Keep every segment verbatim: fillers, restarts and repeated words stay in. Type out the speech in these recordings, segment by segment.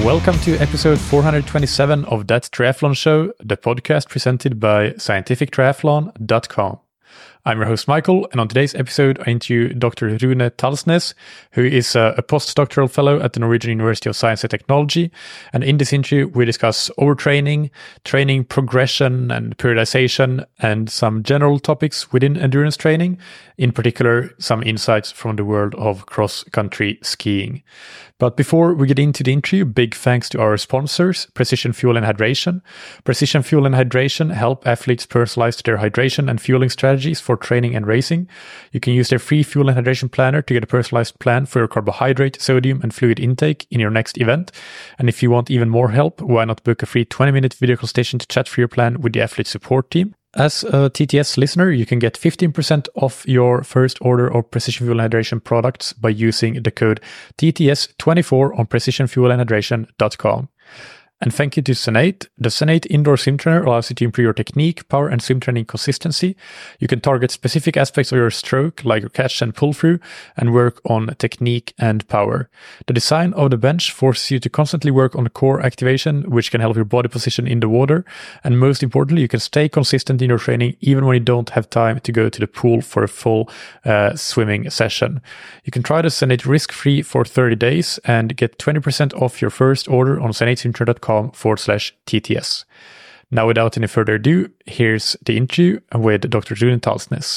Welcome to episode four hundred twenty-seven of That Triathlon Show, the podcast presented by scientific triathlon dot com. I'm your host, Michael, and on today's episode, I interview Doctor Rune Talsnes, who is a, a postdoctoral fellow at the Norwegian University of Science and Technology. And in this interview, we discuss overtraining, training progression and periodization, and some general topics within endurance training, in particular, some insights from the world of cross-country skiing. But before we get into the interview, big thanks to our sponsors, Precision Fuel and Hydration. Precision Fuel and Hydration help athletes personalize their hydration and fueling strategies for training and racing. You can use their free fuel and hydration planner to get a personalized plan for your carbohydrate, sodium, and fluid intake in your next event. And if you want even more help, why not book a free twenty-minute video consultation to chat through your plan with the athlete support team? As a T T S listener, you can get fifteen percent off your first order of Precision Fuel and Hydration products by using the code T T S twenty-four on precision fuel and hydration dot com. And thank you to Zenate. The Zenate Indoor Swim Trainer allows you to improve your technique, power, and swim training consistency. You can target specific aspects of your stroke, like your catch and pull through, and work on technique and power. The design of the bench forces you to constantly work on core activation, which can help your body position in the water. And most importantly, you can stay consistent in your training, even when you don't have time to go to the pool for a full uh, swimming session. You can try the Zenate risk-free for thirty days and get twenty percent off your first order on zenate swim trainer dot com forward slash TTS. Now, without any further ado, here's the interview with Doctor Rune Talsnes.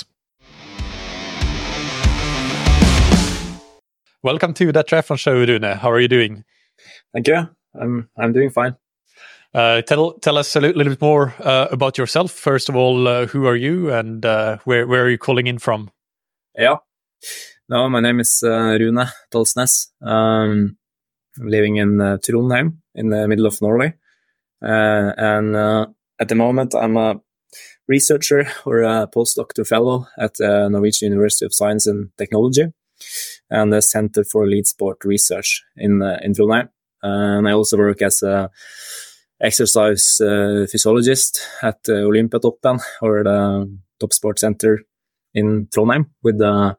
Welcome to That Triathlon Show, Rune. How are you doing? Thank you. I'm I'm doing fine. Uh, tell tell us a li- little bit more uh, about yourself. First of all, uh, who are you, and uh, where where are you calling in from? Yeah. No, my name is uh, Rune Talsnes. Um, I'm living in uh, Trondheim, in the middle of Norway. Uh, and uh, at the moment, I'm a researcher or a postdoctoral fellow at the Norwegian University of Science and Technology and the Center for Lead Sport Research in uh, in Trondheim. Uh, and I also work as a exercise uh, physiologist at uh, Olympiatoppen, or the Top Sport Center in Trondheim, with the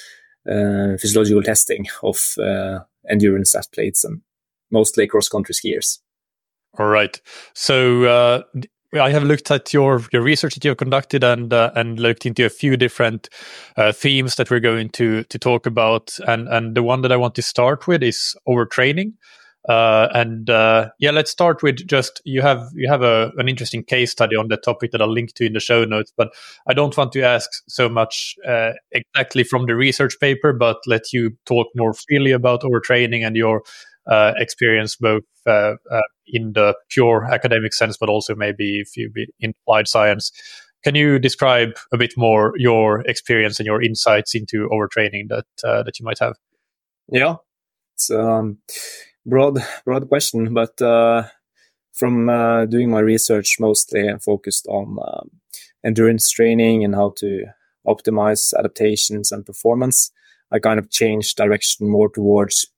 uh, physiological testing of uh, endurance athletes and mostly cross-country skiers. All right. So uh, I have looked at your, your research that you have conducted and uh, and looked into a few different uh, themes that we're going to to talk about. And and the one that I want to start with is overtraining. Uh, and uh, yeah, let's start with just you have you have a an interesting case study on the topic that I'll link to in the show notes. But I don't want to ask so much uh, exactly from the research paper, but let you talk more freely about overtraining and your uh, experience, both uh, uh, in the pure academic sense, but also maybe if you be in applied science. Can you describe a bit more your experience and your insights into overtraining that uh, that you might have? Yeah, it's um. Broad, broad question, but uh, from uh, doing my research, mostly focused on um, endurance training and how to optimize adaptations and performance, I kind of changed direction more towards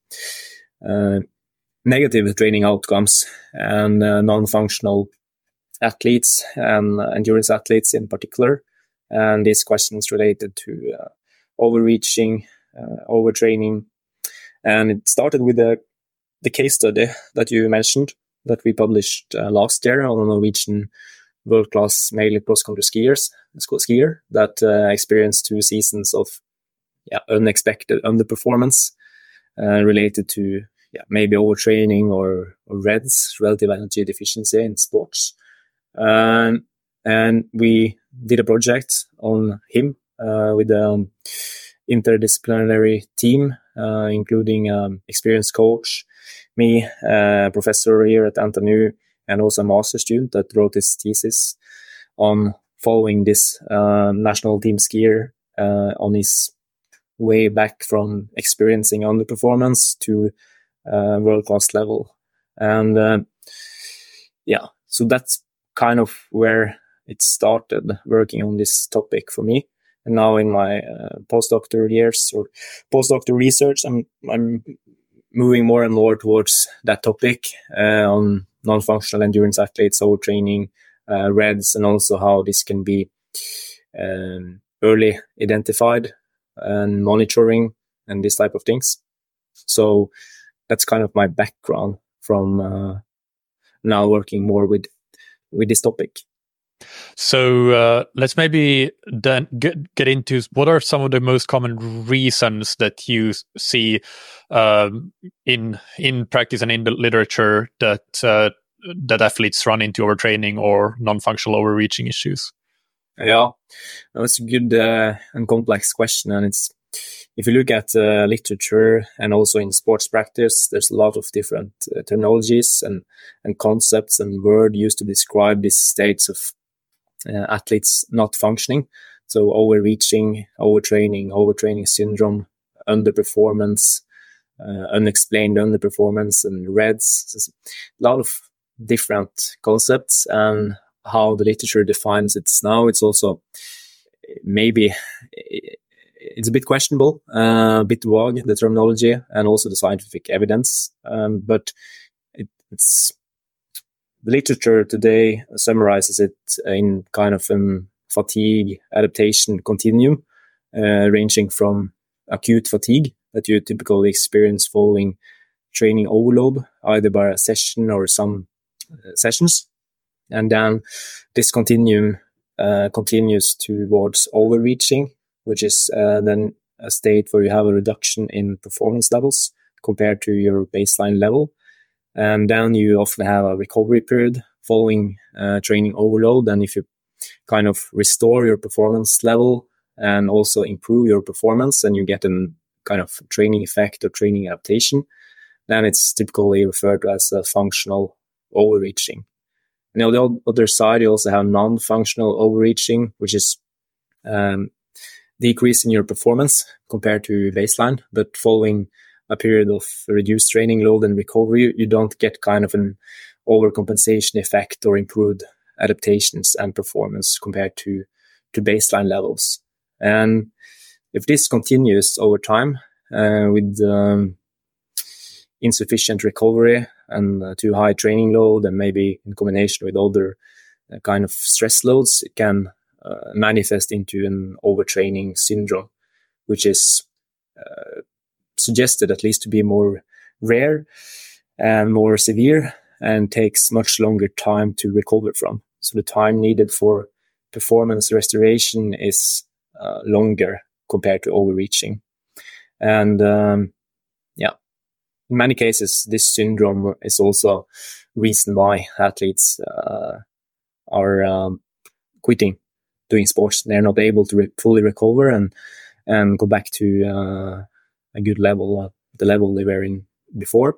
uh, negative training outcomes and uh, non-functional athletes and uh, endurance athletes in particular. And these questions related to uh, overreaching, uh, overtraining. And it started with a the case study that you mentioned that we published uh, last year on a Norwegian world-class male cross-country skiers, skier that uh, experienced two seasons of yeah, unexpected underperformance uh, related to yeah, maybe overtraining or, or R E D S, relative energy deficiency in sports. Um, and we did a project on him uh, with an um, interdisciplinary team, uh, including um, experienced coach, me, a uh, professor here at N T N U, and also a master student that wrote his thesis on following this uh, national team skier uh, on his way back from experiencing underperformance to uh, world-class level. And uh, yeah, so that's kind of where it started, working on this topic for me. And now in my uh, postdoctoral years or postdoctoral research, I'm I'm moving more and more towards that topic uh, on non-functional endurance athletes, overtraining, uh, R E D S, and also how this can be um, early identified and monitoring and this type of things. So that's kind of my background from uh, now working more with with this topic. So uh, let's maybe then get, get into what are some of the most common reasons that you see um, in in practice and in the literature that uh, that athletes run into overtraining or non-functional overreaching issues? Yeah, that's a good uh, and complex question. And it's, if you look at uh, literature and also in sports practice, there's a lot of different uh, terminologies and, and concepts and words used to describe these states of uh, athletes not functioning. So overreaching, overtraining, overtraining syndrome, underperformance, uh, unexplained underperformance, and R E D S. There's a lot of different concepts, and how the literature defines it now, it's also maybe it's a bit questionable, uh, a bit vague, the terminology and also the scientific evidence. Um, but it, it's the literature today summarizes it in kind of a fatigue adaptation continuum, uh, ranging from acute fatigue that you typically experience following training overload, either by a session or some uh, sessions. And then this continuum uh, continues towards overreaching, which is uh, then a state where you have a reduction in performance levels compared to your baseline level. And then you often have a recovery period following uh, training overload. And if you kind of restore your performance level and also improve your performance, and you get a kind of training effect or training adaptation, then it's typically referred to as a functional overreaching. And on the other side, you also have non-functional overreaching, which is um, decreasing your performance compared to baseline. But following a period of reduced training load and recovery, you don't get kind of an overcompensation effect or improved adaptations and performance compared to, to baseline levels. And if this continues over time uh, with um, insufficient recovery and uh, too high training load, and maybe in combination with other uh, kind of stress loads, it can uh, manifest into an overtraining syndrome, which is uh, suggested at least to be more rare and more severe and takes much longer time to recover from. So the time needed for performance restoration is uh, longer compared to overreaching. And um, yeah, in many cases, this syndrome is also reason why athletes uh, are um, quitting doing sports. They're not able to re- fully recover and and go back to uh, a good level, uh, the level they were in before.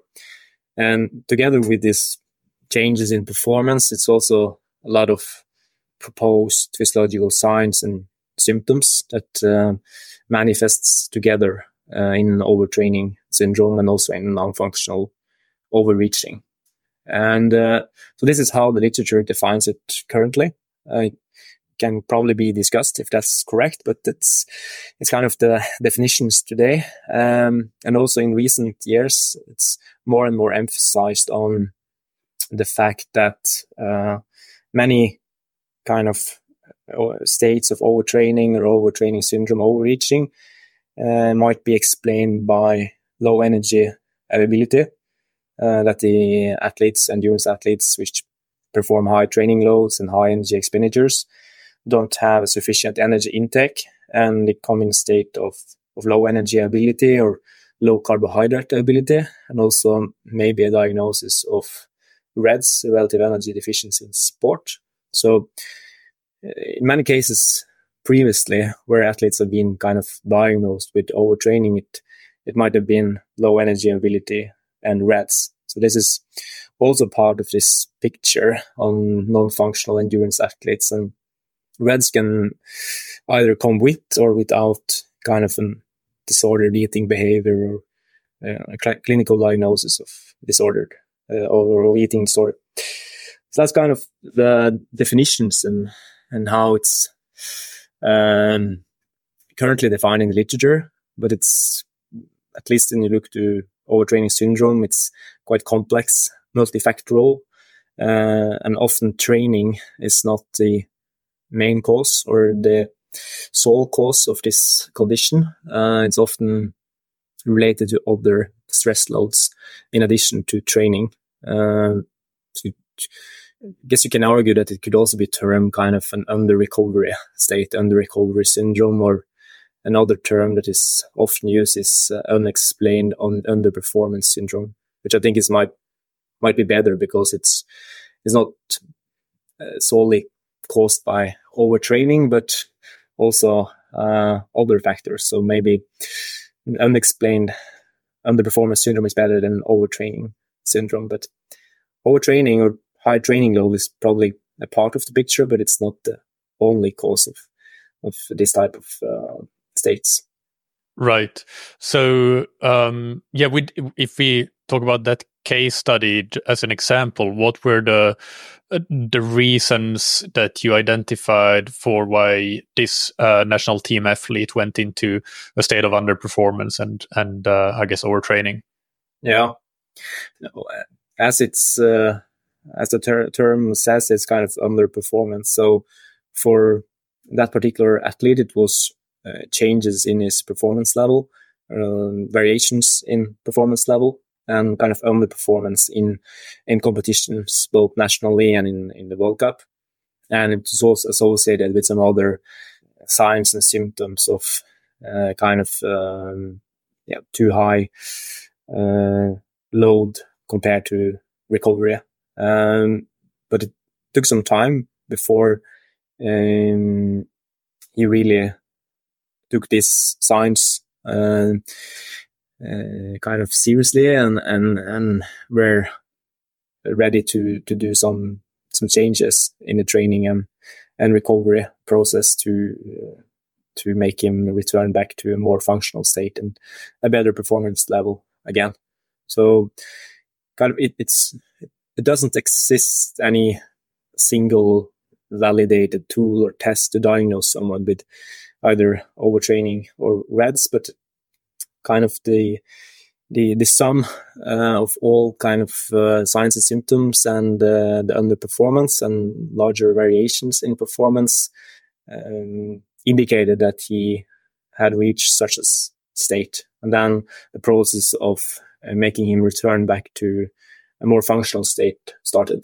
And together with these changes in performance, it's also a lot of proposed physiological signs and symptoms that uh, manifests together uh, in overtraining syndrome and also in non-functional overreaching. And uh, so this is how the literature defines it currently. Uh, it can probably be discussed if that's correct, but it's it's kind of the definitions today. Um, and also in recent years, it's more and more emphasized on the fact that uh, many kind of states of overtraining or overtraining syndrome, overreaching, uh, might be explained by low energy availability, uh, that the athletes, endurance athletes, which perform high training loads and high energy expenditures, don't have a sufficient energy intake, and they come in a state of, of low energy ability or low carbohydrate ability, and also maybe a diagnosis of R E D S, relative energy deficiency in sport. So in many cases previously, where athletes have been kind of diagnosed with overtraining, it it might have been low energy ability and R E D S. So this is also part of this picture on non-functional endurance athletes. And R E D S can either come with or without kind of a disordered eating behavior or uh, a cl- clinical diagnosis of disordered uh, or eating disorder. So that's kind of the definitions and and how it's um, currently defined in the literature. But it's, at least when you look to overtraining syndrome, it's quite complex, multifactorial, uh, and often training is not the main cause or the sole cause of this condition. Uh, it's often related to other stress loads in addition to training. Uh, so I guess you can argue that it could also be termed kind of an under-recovery state, under-recovery syndrome, or another term that is often used is uh, unexplained un- underperformance syndrome, which I think is might might be better because it's it's not uh, solely caused by overtraining, but also uh, other factors. So maybe unexplained underperformance syndrome is better than overtraining syndrome, but overtraining or high training load is probably a part of the picture, but it's not the only cause of, of this type of uh, states. Right. So, um, yeah, we if we talk about that case study as an example, what were the uh, the reasons that you identified for why this uh, national team athlete went into a state of underperformance and and uh, I guess overtraining? Yeah, as it's uh, as the ter- term says, it's kind of underperformance. So for that particular athlete, it was uh, changes in his performance level, uh, variations in performance level, and kind of underperformance in in competitions, both nationally and in, in the World Cup. And it was also associated with some other signs and symptoms of uh, kind of um, yeah too high uh, load compared to recovery. Um, but it took some time before um, he really took these signs uh, uh, kind of seriously and and and were ready to to do some some changes in the training and and recovery process to uh, to make him return back to a more functional state and a better performance level again. So kind of it, it's it doesn't exist any single validated tool or test to diagnose someone with either overtraining or R E D S, but kind of the the the sum uh, of all kind of uh, signs and symptoms and uh, the underperformance and larger variations in performance um, indicated that he had reached such a state. And then the process of uh, making him return back to a more functional state started.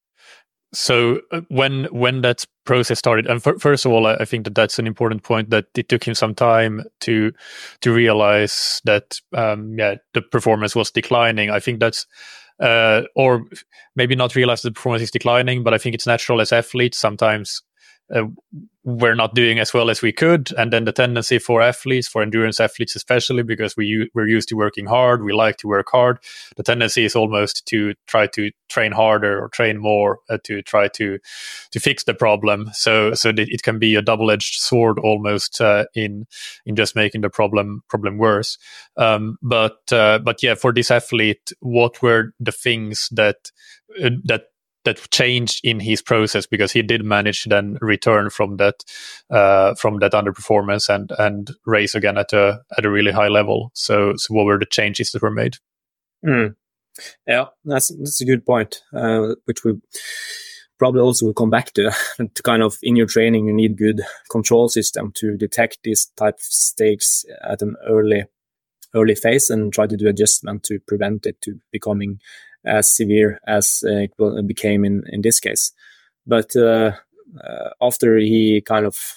So uh, when when that process started, and f- first of all, I, I think that that's an important point, that it took him some time to to realize that um, yeah the performance was declining. I think that's uh, or maybe not realize the performance is declining, but I think it's natural as athletes sometimes. Uh, we're not doing as well as we could, and then the tendency for athletes, for endurance athletes especially, because we u- we're used to working hard, we like to work hard. The tendency is almost to try to train harder or train more uh, to try to to fix the problem. So so that it can be a double-edged sword almost uh, in in just making the problem problem worse. Um, but uh, but yeah, for this athlete, what were the things that uh, that that changed in his process, because he did manage to then return from that uh, from that underperformance and and race again at a at a really high level. So so what were the changes that were made? Mm. Yeah, that's that's a good point, uh, which we probably also will come back to. To kind of in your training, you need good control system to detect these type of states at an early early phase and try to do adjustment to prevent it to becoming as severe as uh, it became in, in this case. But uh, uh, after he kind of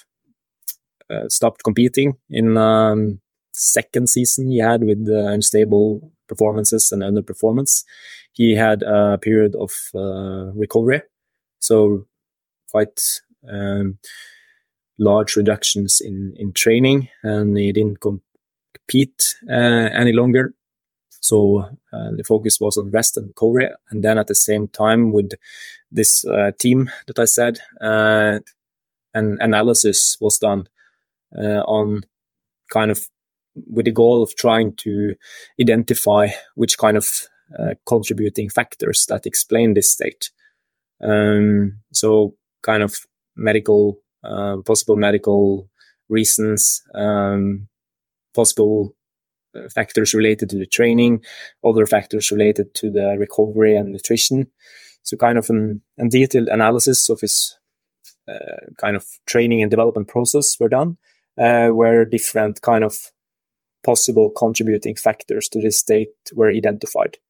uh, stopped competing in um, second season he had with uh, unstable performances and underperformance, he had a period of uh, recovery. So quite um, large reductions in, in training, and he didn't compete uh, any longer. So uh, the focus was on rest and recovery. And then at the same time with this uh, team that I said, uh, an analysis was done uh, on kind of with the goal of trying to identify which kind of uh, contributing factors that explain this state. Um, so kind of medical, uh, possible medical reasons, um, possible factors related to the training, other factors related to the recovery and nutrition. So kind of an, a detailed analysis of his uh, kind of training and development process were done, uh, where different kind of possible contributing factors to this state were identified.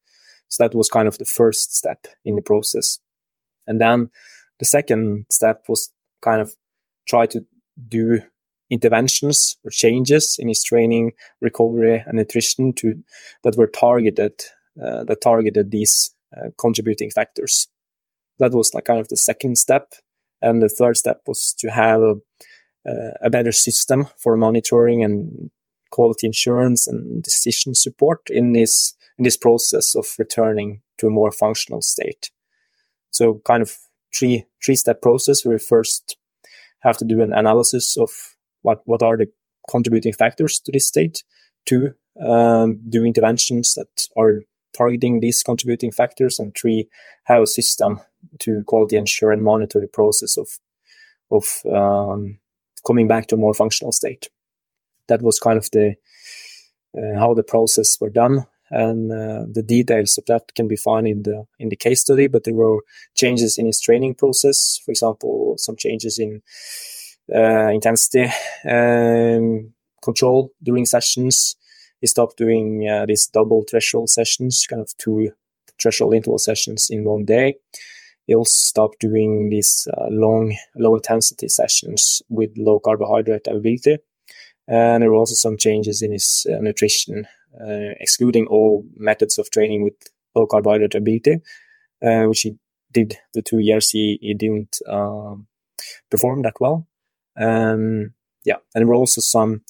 So that was kind of the first step in the process. And then the second step was kind of try to do interventions or changes in his training, recovery, and nutrition to that were targeted uh, that targeted these uh, contributing factors. That was like kind of the second step, and the third step was to have a, uh, a better system for monitoring and quality assurance and decision support in this in this process of returning to a more functional state. So, kind of three three step process. We first have to do an analysis of what what are the contributing factors to this state. Two, um, do interventions that are targeting these contributing factors, and three, have a system to quality ensure and monitor the process of of um, coming back to a more functional state. That was kind of the uh, how the process were done, and uh, the details of that can be found in the in the case study. But there were changes in his training process, for example, some changes in uh, intensity um, control during sessions. He stopped doing uh, these double threshold sessions, kind of two threshold interval sessions in one day. He also stopped doing these uh, long, low intensity sessions with low carbohydrate availability. And there were also some changes in his uh, nutrition, uh, excluding all methods of training with low carbohydrate availability, uh, which he did the two years he, he didn't um, perform that well. Um, yeah, and there were also some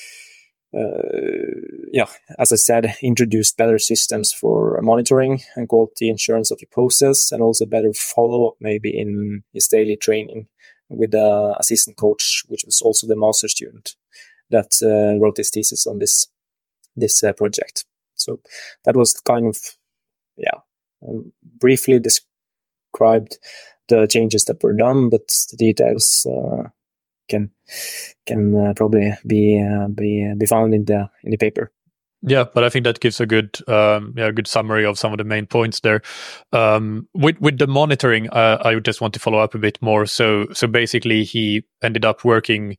Uh, yeah, as I said, introduced better systems for monitoring and quality assurance of the process, and also better follow-up maybe in his daily training with the assistant coach, which was also the master student that uh, wrote his thesis on this this uh, project. So that was kind of, yeah, um, briefly described the changes that were done, but the details uh, can can uh, probably be uh, be be found in the in the paper. Yeah, but I think that gives a good um, yeah good summary of some of the main points there. Um, with with the monitoring, uh, I just want to follow up a bit more. So so basically, he ended up working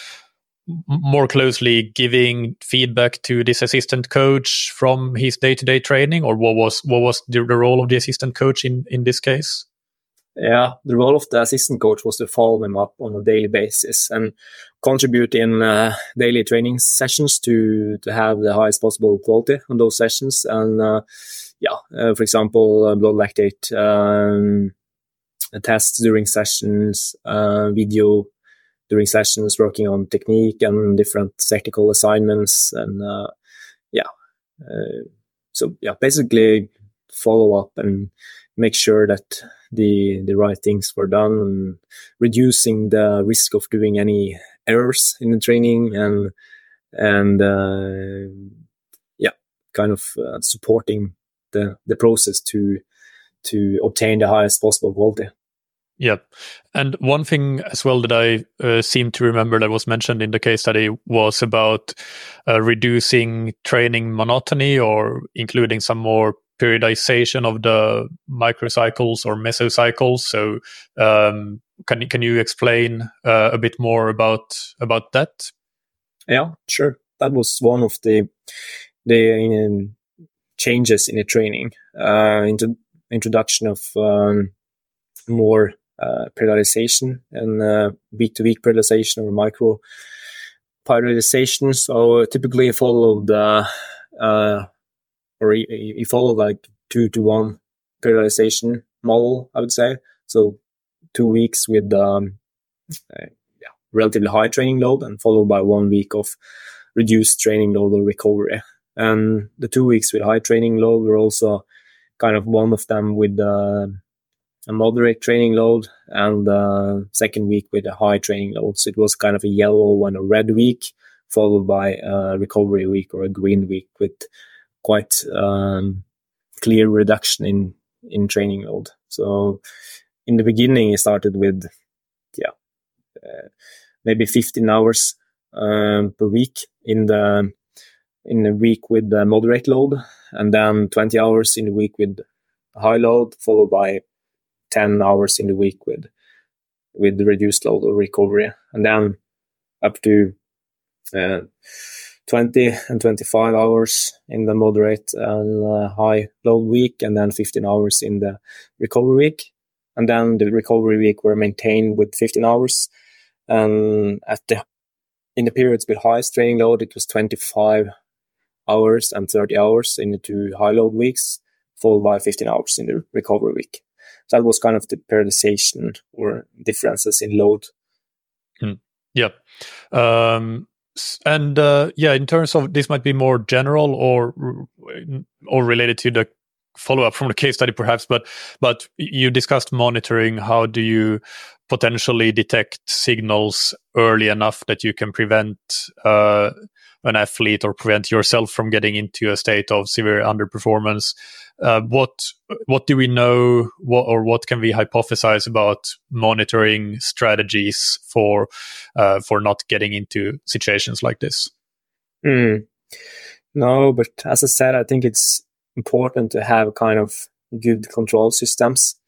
more closely, giving feedback to this assistant coach from his day to day training, or what was what was the, the role of the assistant coach in in this case? Yeah, the role of the assistant coach was to follow him up on a daily basis and contribute in uh, daily training sessions to to have the highest possible quality on those sessions. And uh, yeah, uh, for example, uh, blood lactate um, tests during sessions, uh, video during sessions, working on technique and different technical assignments, and uh, yeah, uh, so yeah, basically follow up and make sure that the the right things were done, and reducing the risk of doing any errors in the training, and and uh, yeah, kind of uh, supporting the the process to to obtain the highest possible quality. Yeah. And one thing as well that I uh, seem to remember that was mentioned in the case study was about uh, reducing training monotony, or including some more periodization of the microcycles or mesocycles. So um, can, can you explain uh, a bit more about about that? Yeah, sure. That was one of the the um, changes in the training, uh, into introduction of um, more uh, periodization and uh, week-to-week periodization or micro periodization. So typically follow the uh, or you follow like two to one periodization model, I would say. So two weeks with um, uh, yeah, relatively high training load, and followed by one week of reduced training load or recovery. And the two weeks with high training load were also kind of one of them with uh, a moderate training load, and uh, second week with a high training load. So it was kind of a yellow and a red week, followed by a recovery week or a green week with quite um, clear reduction in, in training load. So in the beginning, it started with, yeah, uh, maybe fifteen hours um, per week in the in the week with the moderate load, and then twenty hours in the week with high load, followed by ten hours in the week with with the reduced load or recovery, and then up to uh, twenty and twenty-five hours in the moderate and uh, high load week, and then fifteen hours in the recovery week. And then the recovery week were maintained with fifteen hours. And at the in the periods with highest training load, it was twenty-five hours and thirty hours in the two high load weeks, followed by fifteen hours in the recovery week. So that was kind of the periodization or differences in load. Hmm. Yeah. Um, and uh, yeah, in terms of, this might be more general or or related to the follow-up from the case study perhaps, but but you discussed monitoring. How do you potentially detect signals early enough that you can prevent uh, an athlete or prevent yourself from getting into a state of severe underperformance? Uh, what what do we know, what, or what can we hypothesize about monitoring strategies for uh, for not getting into situations like this? Mm. No, but as I said, I think it's important to have kind of good control systems,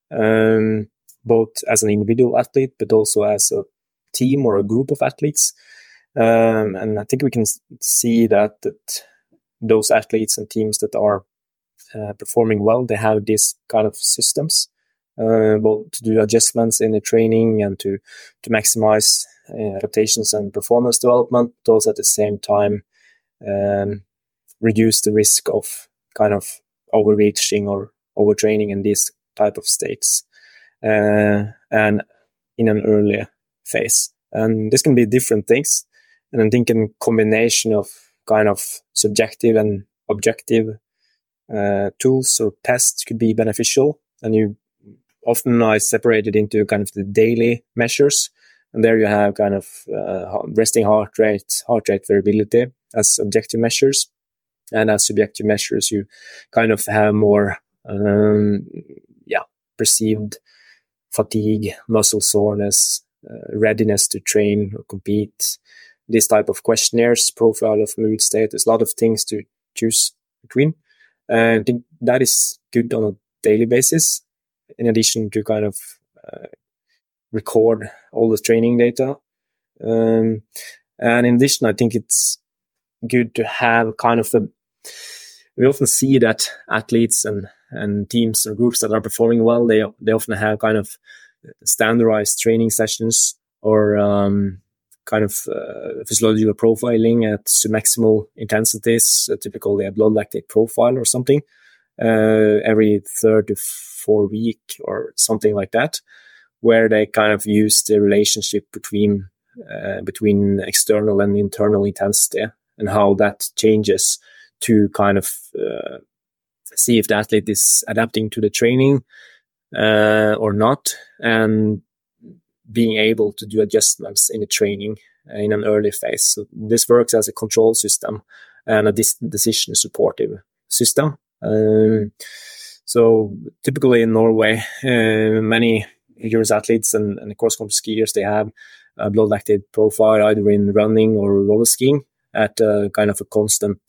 um, both as an individual athlete, but also as a team or a group of athletes. Um, and I think we can see that, that those athletes and teams that are uh, performing well, they have this kind of systems, uh, both to do adjustments in the training and to, to maximize uh, adaptations and performance development, but also at the same time um, reduce the risk of kind of overreaching or overtraining in these type of states, uh, and in an earlier phase. And this can be different things. And I'm thinking combination of kind of subjective and objective uh, tools or tests could be beneficial. And you often I separate it into kind of the daily measures. And there you have kind of uh, resting heart rate, heart rate variability as objective measures. And as subjective measures, you kind of have more, um, yeah, perceived fatigue, muscle soreness, uh, readiness to train or compete. This type of questionnaires, profile of mood state. There's a lot of things to choose between. And I think that is good on a daily basis, in addition to kind of uh, record all the training data. Um, and in addition, I think it's good to have kind of a, we often see that athletes and, and teams or groups that are performing well, they they often have kind of standardized training sessions or um, kind of uh, physiological profiling at maximal intensities, uh, typically a blood lactate profile or something, uh, every third to four week or something like that, where they kind of use the relationship between uh, between external and internal intensity and how that changes to kind of uh, see if the athlete is adapting to the training uh, or not, and being able to do adjustments in the training in an early phase. So this works as a control system and a dis- decision supportive system. Um, so typically in Norway, uh, many endurance athletes and, and cross-country skiers, they have a blood lactate profile either in running or roller skiing at uh, kind of a constant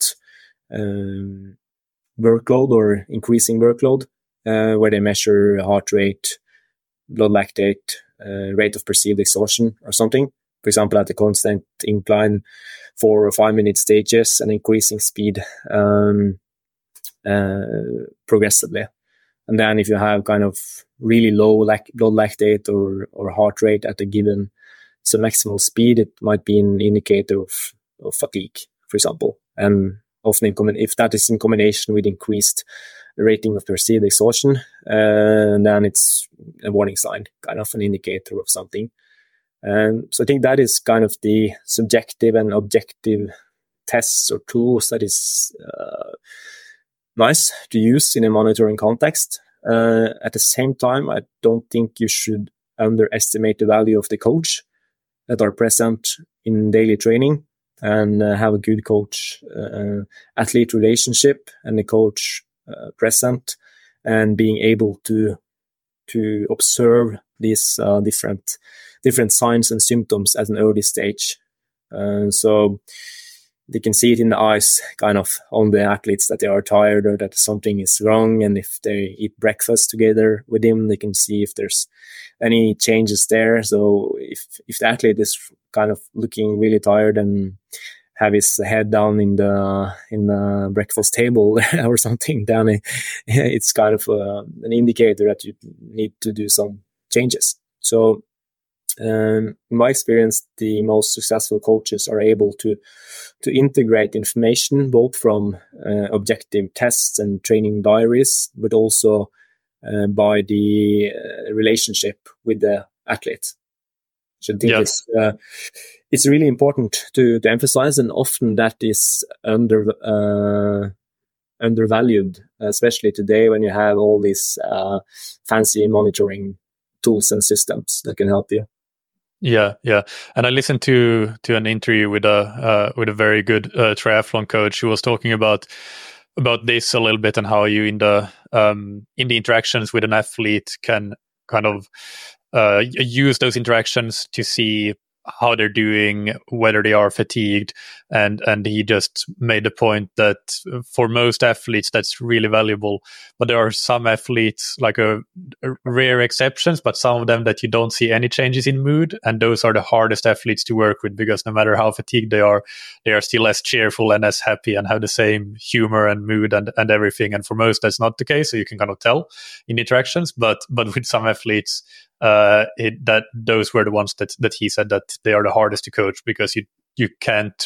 um, workload or increasing workload, uh, where they measure heart rate, blood lactate, uh, rate of perceived exhaustion or something. For example, at a constant incline, four or five minute stages and increasing speed um, uh, progressively. And then if you have kind of really low lac- blood lactate or, or heart rate at a given submaximal speed, it might be an indicator of, of fatigue, for example. And often in com- if that is in combination with increased rating of perceived exhaustion, uh, then it's a warning sign, kind of an indicator of something. And so I think that is kind of the subjective and objective tests or tools that is uh, nice to use in a monitoring context. Uh, at the same time, I don't think you should underestimate the value of the coach that are present in daily training and uh, have a good coach uh, athlete relationship and the coach uh, present and being able to to observe these uh, different different signs and symptoms at an early stage. Uh, so they can see it in the eyes kind of on the athletes that they are tired or that something is wrong. And if they eat breakfast together with him, they can see if there's any changes there. So if, if the athlete is kind of looking really tired and have his head down in the in the breakfast table or something, then it's kind of uh, an indicator that you need to do some changes. So um, in my experience, the most successful coaches are able to to integrate information both from uh, objective tests and training diaries, but also uh, by the uh, relationship with the athlete. So I think yes. it's uh, it's really important to, to emphasize, and often that is under uh, undervalued, especially today when you have all these uh, fancy monitoring tools and systems that can help you. Yeah, yeah, and I listened to to an interview with a uh, with a very good uh, triathlon coach who was talking about about this a little bit, and how you in the um, in the interactions with an athlete can kind of uh, use those interactions to see how they're doing, whether they are fatigued, and and he just made the point that for most athletes that's really valuable, but there are some athletes, like a, a rare exceptions, but some of them that you don't see any changes in mood, and those are the hardest athletes to work with, because no matter how fatigued they are, they are still as cheerful and as happy and have the same humor and mood and, and everything. And for most that's not the case, so you can kind of tell in interactions, but but with some athletes uh it, that those were the ones that that he said that they are the hardest to coach, because you you can't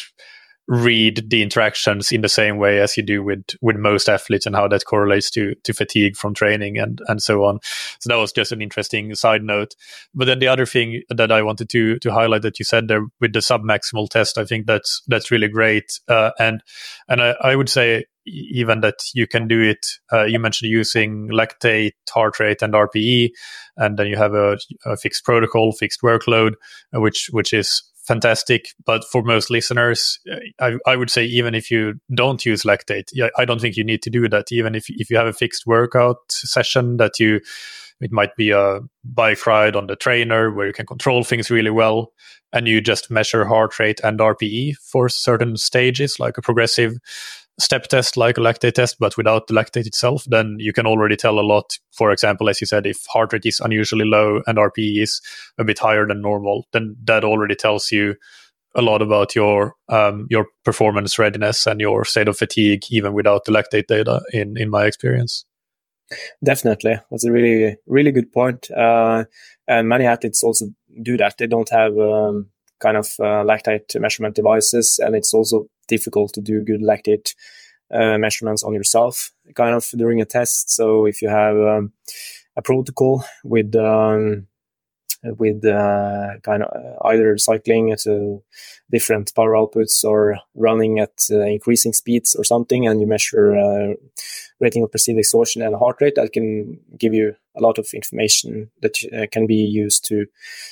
read the interactions in the same way as you do with with most athletes, and how that correlates to to fatigue from training and and so on. So that was just an interesting side note. But then the other thing that I wanted to to highlight that you said there with the submaximal test, I think that's that's really great, uh, and and I, I would say even that you can do it. Uh, you mentioned using lactate, heart rate, and R P E, and then you have a, a fixed protocol, fixed workload, uh, which which is fantastic. But for most listeners, I, I would say even if you don't use lactate, I don't think you need to do that. Even if if you have a fixed workout session that you, it might be a bike ride on the trainer where you can control things really well, and you just measure heart rate and R P E for certain stages, like a progressive step test, like a lactate test, but without the lactate itself, then you can already tell a lot. For example, as you said, if heart rate is unusually low and R P E is a bit higher than normal, then that already tells you a lot about your um, your performance readiness and your state of fatigue, even without the lactate data, in, in my experience. Definitely. That's a really, really good point. Uh, and many athletes also do that. They don't have um, kind of uh, lactate measurement devices, and it's also difficult to do good lactate uh, measurements on yourself kind of during a test. So if you have um, a protocol with um, with uh, kind of either cycling at uh, different power outputs or running at uh, increasing speeds or something, and you measure uh, rating of perceived exhaustion and heart rate, that can give you a lot of information that uh, can be used to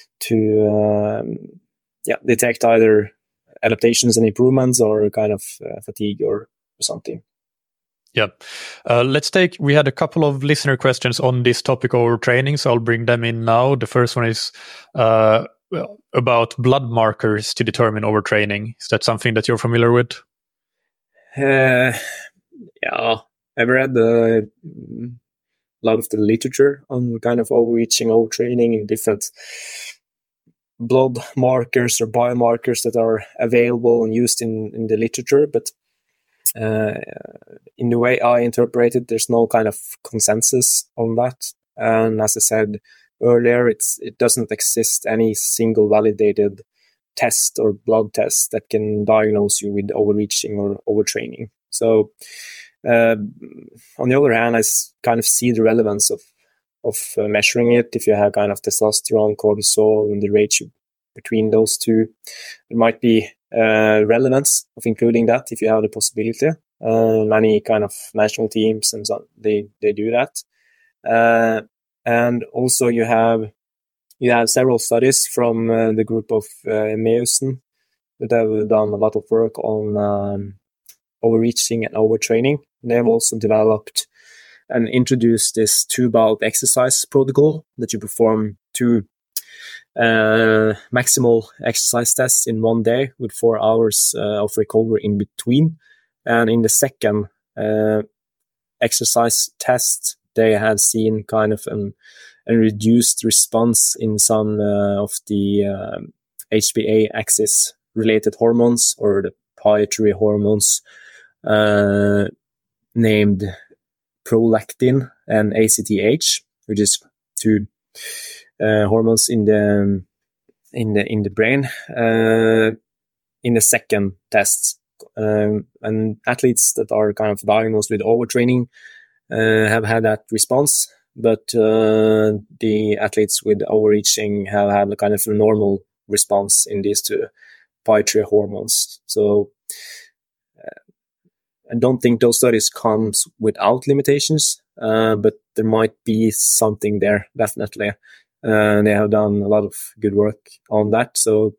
to um, yeah detect either adaptations and improvements or kind of uh, fatigue or, or something. Yeah. Uh, let's take, we had a couple of listener questions on this topic over training, so I'll bring them in now. The first one is uh, about blood markers to determine overtraining. Is that something that you're familiar with? Uh, yeah, I've read uh, a lot of the literature on kind of overreaching, overtraining, and different blood markers or biomarkers that are available and used in, in the literature. But uh, in the way I interpret it, there's no kind of consensus on that. And as I said earlier, it's it doesn't exist any single validated test or blood test that can diagnose you with overreaching or overtraining. So uh, on the other hand, I s- kind of see the relevance of of uh, measuring it. If you have kind of testosterone, cortisol, and the ratio between those two, there might be uh, relevance of including that if you have the possibility. Uh, many kind of national teams and so they they do that, uh, and also you have you have several studies from uh, the group of uh, Meusen that have done a lot of work on um, overreaching and overtraining. They have also developed and introduced this two-bout exercise protocol that you perform two uh, maximal exercise tests in one day with four hours uh, of recovery in between. And in the second uh, exercise test, they have seen kind of an, a reduced response in some uh, of the uh, H P A axis related hormones or the proprietary hormones uh, named prolactin and A C T H, which is two uh, hormones in the in the in the brain. Uh, in the second test, um, and athletes that are kind of diagnosed with overtraining uh, have had that response, but uh, the athletes with overreaching have had a kind of a normal response in these two proprietary hormones. So uh, I don't think those studies comes without limitations, uh, but there might be something there, definitely. Uh, they have done a lot of good work on that. So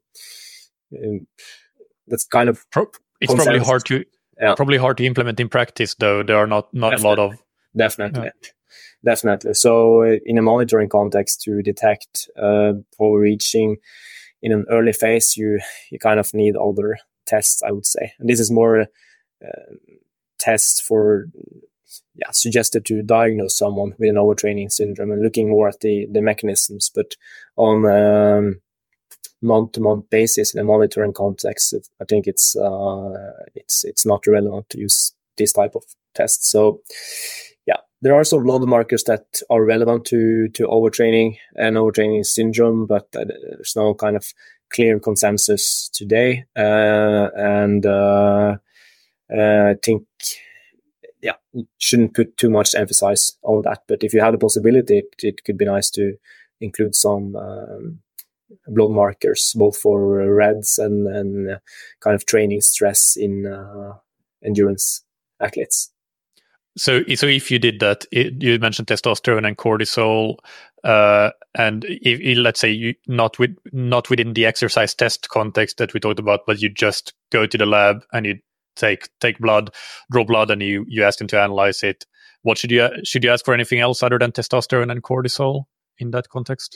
um, that's kind of Pro- it's consensus. probably hard to yeah. probably hard to implement in practice, though. There are not not definitely. a lot of definitely yeah. definitely. So uh, in a monitoring context, to detect uh, overreaching in an early phase, you you kind of need other tests, I would say. And this is more uh, tests for yeah suggested to diagnose someone with an overtraining syndrome and looking more at the the mechanisms, but on um, month-to-month basis in a monitoring context, I think it's uh, it's it's not relevant to use this type of tests. So, yeah, there are some blood markers that are relevant to to overtraining and overtraining syndrome, but uh, there's no kind of clear consensus today. Uh, and uh, uh, I think, yeah, shouldn't put too much emphasis on that. But if you have the possibility, it, it could be nice to include some. Um, blood markers, both for uh, R E D S and, and uh, kind of training stress in uh, endurance athletes. So, so if you did that, it, you mentioned testosterone and cortisol, uh, and if, if, let's say you not with not within the exercise test context that we talked about, but you just go to the lab and you take take blood, draw blood, and you you ask them to analyze it. What should you should you ask for anything else other than testosterone and cortisol in that context?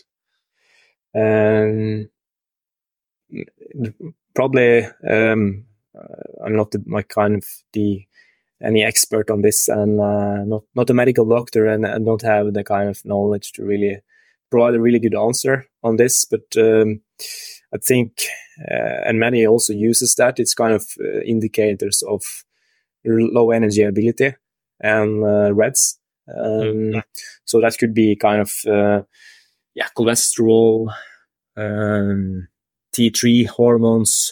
Um, probably, um, uh, I'm not the, my kind of the any expert on this, and uh, not not a medical doctor, and I don't have the kind of knowledge to really provide a really good answer on this. But um, I think, uh, and many also uses that. It's kind of uh, indicators of low energy ability and uh, R E D S. Um, mm-hmm. So that could be kind of. Uh, Yeah, cholesterol, um, T three hormones,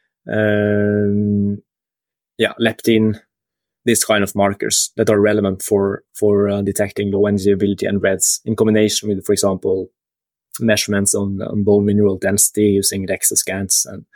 um, yeah, leptin, these kind of markers that are relevant for for uh, detecting low energy ability and R E D S in combination with, for example, measurements on, on bone mineral density using DEXA scans. And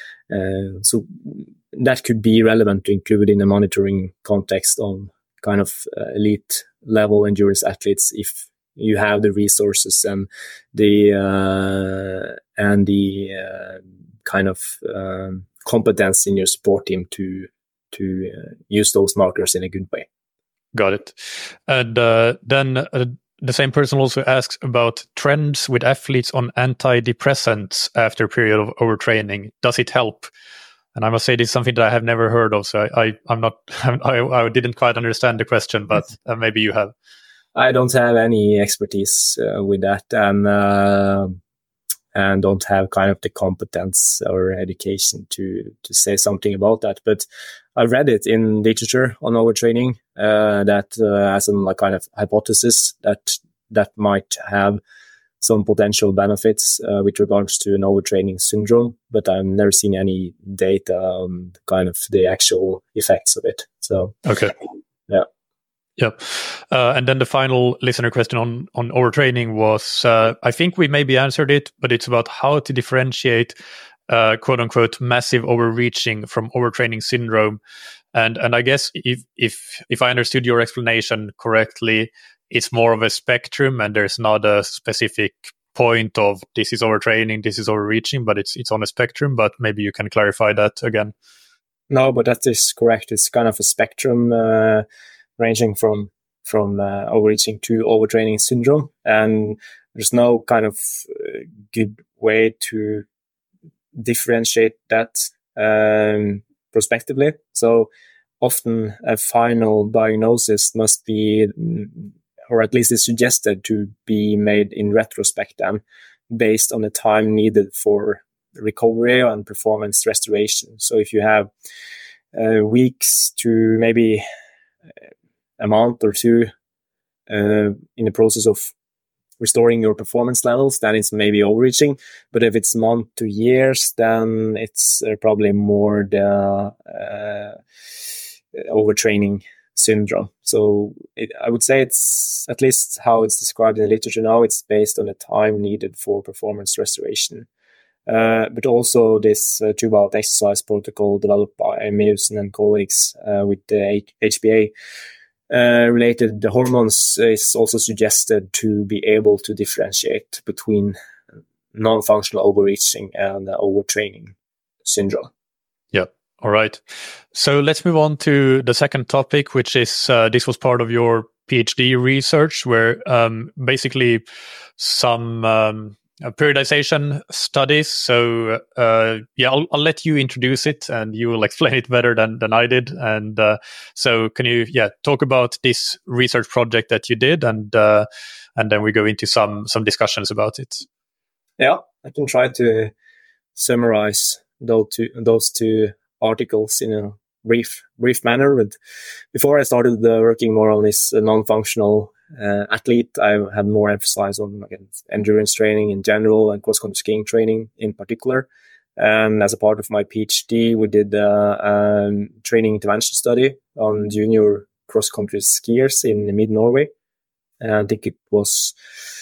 uh, so that could be relevant to include in a monitoring context on kind of uh, elite level endurance athletes if you have the resources and the uh, and the uh, kind of um, competence in your support team to to uh, use those markers in a good way. Got it. And uh, then uh, the same person also asks about trends with athletes on antidepressants after a period of overtraining. Does it help? And I must say this is something that I have never heard of, so I, I I'm not I, I didn't quite understand the question, but uh, maybe you have. I don't have any expertise uh, with that, and uh, and don't have kind of the competence or education to to say something about that. But I read it in literature on overtraining uh, that uh, as a like, kind of hypothesis that that might have some potential benefits uh, with regards to an overtraining syndrome. But I've never seen any data on kind of the actual effects of it. So okay, yeah. Yep. Uh, and then the final listener question on, on overtraining was, uh, I think we maybe answered it, but it's about how to differentiate, uh, quote unquote, massive overreaching from overtraining syndrome. And, and I guess if, if, if I understood your explanation correctly, it's more of a spectrum and there's not a specific point of this is overtraining, this is overreaching, but it's, it's on a spectrum, but maybe you can clarify that again. No, but that is correct. It's kind of a spectrum, uh, ranging from from uh, overreaching to overtraining syndrome, and there's no kind of uh, good way to differentiate that um, prospectively. So often a final diagnosis must be, or at least is suggested to be made in retrospect, and based on the time needed for recovery and performance restoration. So if you have uh, weeks to maybe a month or two uh, in the process of restoring your performance levels, then it's maybe overreaching. But if it's month to years, then it's uh, probably more the uh, overtraining syndrome. So it, I would say it's, at least how it's described in the literature now, it's based on the time needed for performance restoration. Uh, but also this uh, two-bout exercise protocol developed by Meusen and colleagues uh, with the H B A Uh, related the hormones is also suggested to be able to differentiate between non-functional overreaching and uh, overtraining syndrome. Yeah. All right. So let's move on to the second topic, which is uh, this was part of your PhD research, where um, basically some um, periodization studies. So uh, yeah, I'll, I'll let you introduce it, and you will explain it better than than I did. And uh, so, can you yeah talk about this research project that you did, and uh, and then we go into some some discussions about it. Yeah, I can try to summarize those two those two articles in a brief brief manner. But before I started uh, working more on this uh, non-functional Uh, athlete, I had more emphasis on again, endurance training in general and cross-country skiing training in particular. And as a part of my PhD, we did a uh, um, training intervention study on junior cross-country skiers in mid-Norway. And I think it was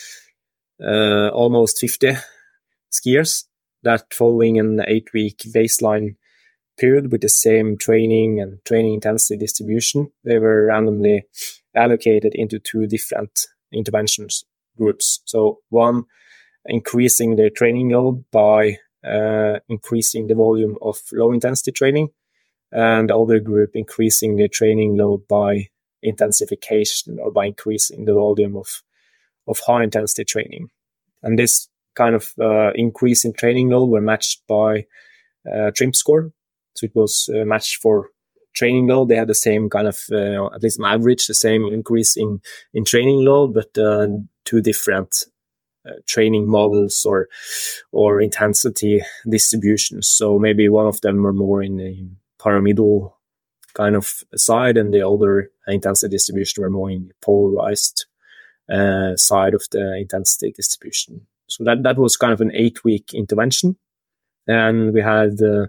uh, almost fifty skiers that, following an eight-week baseline period with the same training and training intensity distribution, they were randomly allocated into two different interventions groups. So one, increasing their training load by uh, increasing the volume of low intensity training, and the other group increasing their training load by intensification or by increasing the volume of, of high intensity training. And this kind of uh, increase in training load were matched by uh, TRIMP score. So it was uh, matched for training load. They had the same kind of, uh, at least on average, the same increase in, in training load, but uh, two different uh, training models or or intensity distributions. So maybe one of them were more in the pyramidal kind of side, and the other intensity distribution were more in the polarized uh, side of the intensity distribution. So that, that was kind of an eight-week intervention. And we had uh,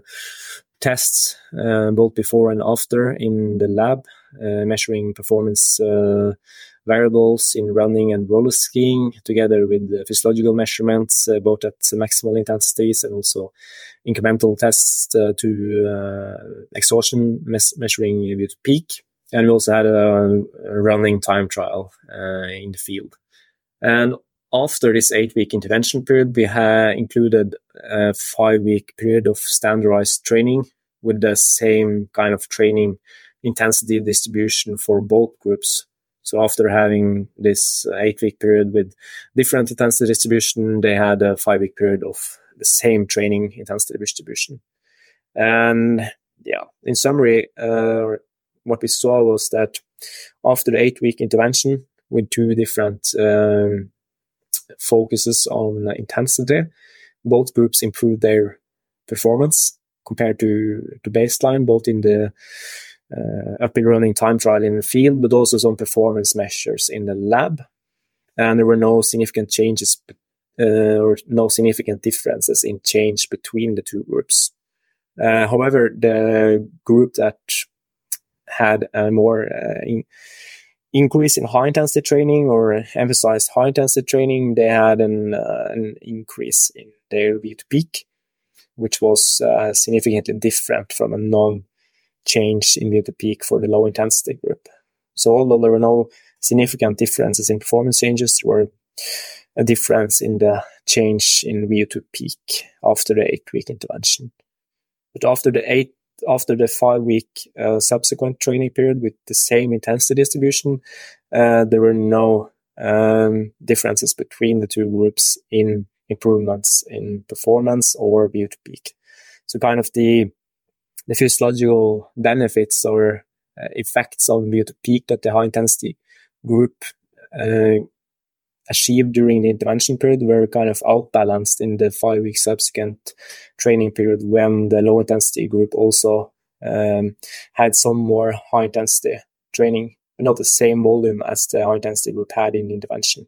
tests uh, both before and after in the lab, uh, measuring performance uh, variables in running and roller skiing, together with the physiological measurements, uh, both at maximal intensities and also incremental tests uh, to uh, exhaustion, mes- measuring with peak. And we also had a, a running time trial uh, in the field. And after this eight-week intervention period, we had included a five-week period of standardized training with the same kind of training intensity distribution for both groups. So after having this eight-week period with different intensity distribution, they had a five-week period of the same training intensity distribution. And yeah, in summary, uh, what we saw was that after the eight-week intervention with two different um, focuses on intensity, both groups improved their performance compared to, to baseline, both in the uh, uphill running time trial in the field, but also some performance measures in the lab. And there were no significant changes uh, or no significant differences in change between the two groups. Uh, however, the group that had a more uh, in, increase in high intensity training or emphasized high intensity training, they had an, uh, an increase in their V to peak, which was uh, significantly different from a non-change in V to peak for the low intensity group. So although there were no significant differences in performance changes, there were a difference in the change in V to peak after the eight-week intervention. But after the eight After the five-week uh, subsequent training period with the same intensity distribution, uh, there were no um, differences between the two groups in improvements in performance or V to peak. So kind of the, the physiological benefits or uh, effects on V to peak that the high intensity group uh, achieved during the intervention period were kind of outbalanced in the five week subsequent training period, when the low intensity group also um, had some more high intensity training, but not the same volume as the high intensity group had in the intervention.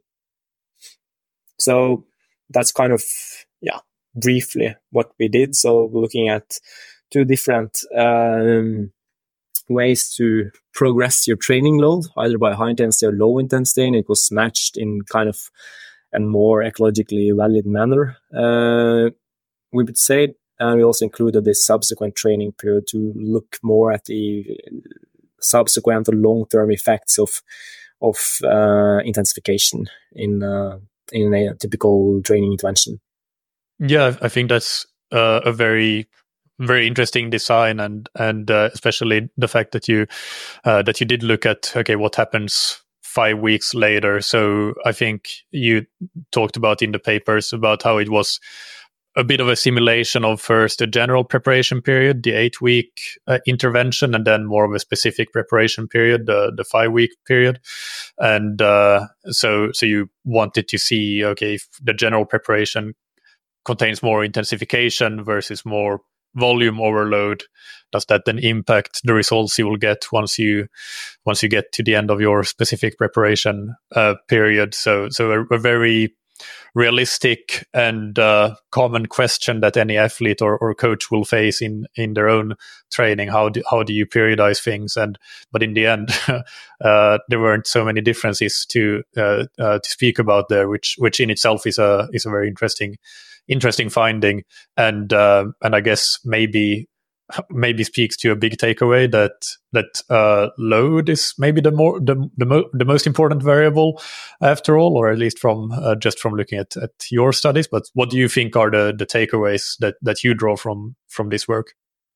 So that's kind of, yeah, briefly what we did. So we're looking at two different um, ways to progress your training load, either by high intensity or low intensity, and it was matched in kind of a more ecologically valid manner, uh, we would say. And we also included this subsequent training period to look more at the subsequent or long-term effects of of uh, intensification in uh, in a typical training intervention. Yeah, I think that's uh, a very very interesting design, and and uh, especially the fact that you uh, that you did look at, okay, what happens five weeks later. So I think you talked about in the papers about how it was a bit of a simulation of first a general preparation period, the eight week uh, intervention, and then more of a specific preparation period, the the five week period. And uh, so so you wanted to see, okay, if the general preparation contains more intensification versus more volume overload, does that then impact the results you will get once you once you get to the end of your specific preparation uh, period? So so a, a very realistic and uh, common question that any athlete or, or coach will face in, in their own training. How do how do you periodize things? And but in the end, uh, there weren't so many differences to uh, uh, to speak about there, which which in itself is a is a very interesting interesting finding. And uh, and I guess maybe maybe speaks to a big takeaway that that uh, load is maybe the more the the, mo- the most important variable after all, or at least from uh, just from looking at, at your studies. But what do you think are the, the takeaways that, that you draw from from this work?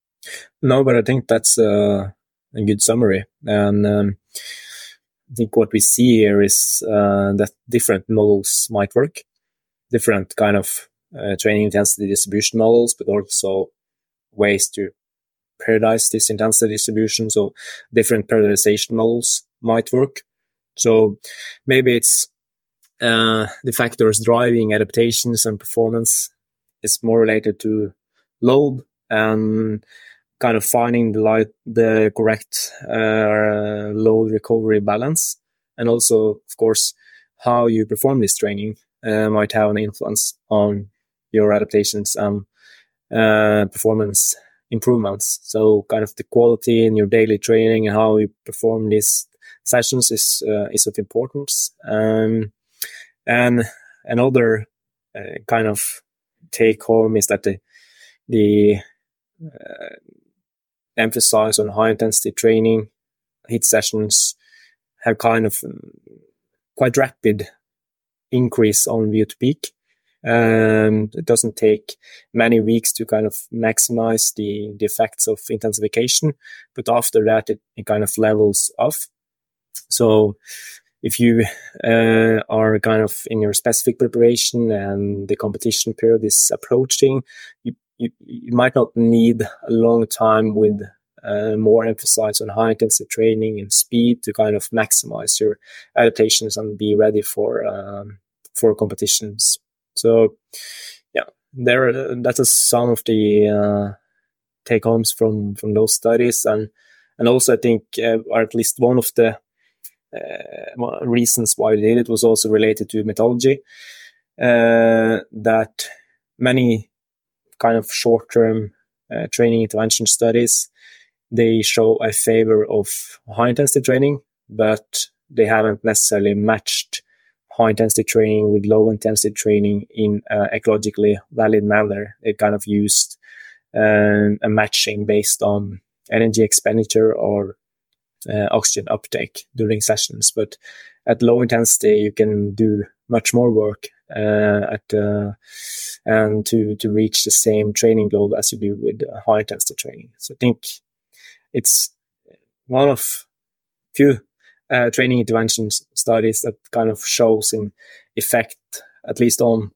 No, but I think that's uh, a good summary, and um, I think what we see here is uh, that different models might work, different kind of uh, training intensity distribution models, but also ways to periodize this intensity distribution. So different periodization models might work. So maybe it's uh, the factors driving adaptations and performance is more related to load and kind of finding the light, the correct uh, load recovery balance. And also, of course, how you perform this training uh, might have an influence on your adaptations and uh, performance improvements. So kind of the quality in your daily training and how you perform these sessions is uh, is of importance. Um, and another uh, kind of take home is that the the uh, emphasis on high intensity training, HIIT sessions have kind of quite rapid increase on V O two peak. Um, it doesn't take many weeks to kind of maximize the, the effects of intensification, but after that, it, it kind of levels off. So if you uh, are kind of in your specific preparation and the competition period is approaching, you, you, you might not need a long time with uh, more emphasis on high intensity training and speed to kind of maximize your adaptations and be ready for um, for competitions. So, yeah, there uh, that is some of the uh, take homes from, from those studies, and and also I think, uh, or at least one of the uh, reasons why we did it was also related to methodology. Uh, that many kind of short term uh, training intervention studies, they show a favor of high intensity training, but they haven't necessarily matched high intensity training with low intensity training in uh, ecologically valid manner. They kind of used um, a matching based on energy expenditure or uh, oxygen uptake during sessions. But at low intensity, you can do much more work uh, at uh, and to to reach the same training load as you do with uh, high intensity training. So I think it's one of few Uh, training intervention studies that kind of shows in effect, at least on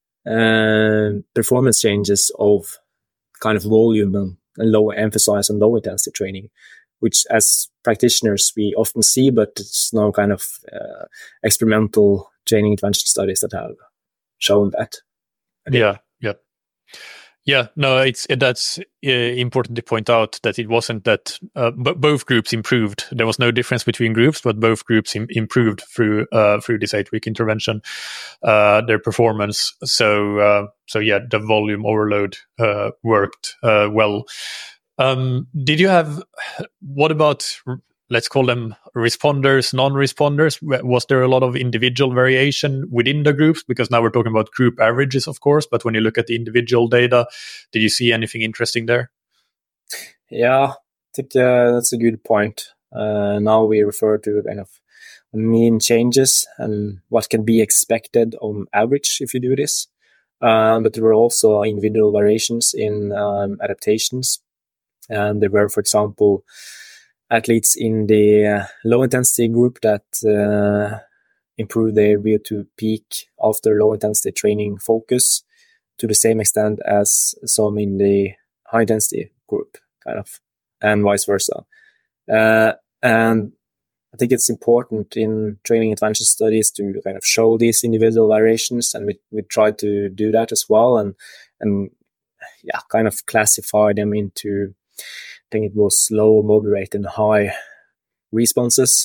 uh, performance changes of kind of volume and, and low emphasis on low intensity training, which as practitioners we often see, but it's no kind of uh, experimental training intervention studies that have shown that. Yeah, yeah. Yeah, no, it's that's uh, important to point out that it wasn't that uh, b- both groups improved. There was no difference between groups, but both groups im- improved through uh, through this eight week intervention, uh, their performance. So uh, so yeah, the volume overload uh, worked uh, well. Um, did you have? What about? Let's call them responders, non-responders. Was there a lot of individual variation within the groups? Because now we're talking about group averages, of course, but when you look at the individual data, did you see anything interesting there? Yeah, I think uh, that's a good point. Uh, now we refer to kind of mean changes and what can be expected on average if you do this. Uh, but there were also individual variations in um, adaptations. And there were, for example, athletes in the uh, low intensity group that uh, improved their V O two peak after low intensity training focus to the same extent as some in the high intensity group, kind of, and vice versa. Uh, and I think it's important in training intervention studies to kind of show these individual variations, and we we try to do that as well, and and yeah, kind of classify them into, I think it was low, moderate, and high responses.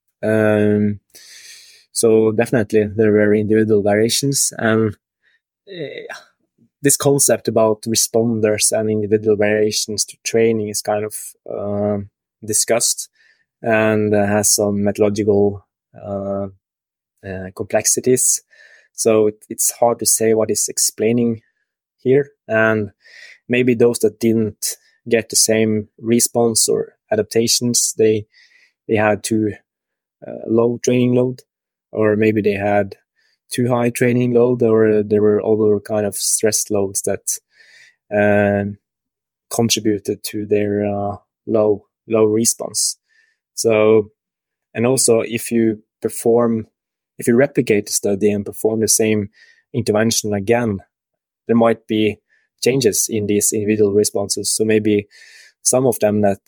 Um, so definitely there were individual variations, and uh, this concept about responders and individual variations to training is kind of uh, discussed and uh, has some methodological uh, uh, complexities. So it, it's hard to say what is explaining here, and maybe those that didn't get the same response or adaptations, they they had too uh, low training load, or maybe they had too high training load, or there were other kind of stress loads that um, contributed to their uh, low low response. So, and also if you perform, if you replicate the study and perform the same intervention again, there might be changes in these individual responses. So maybe some of them that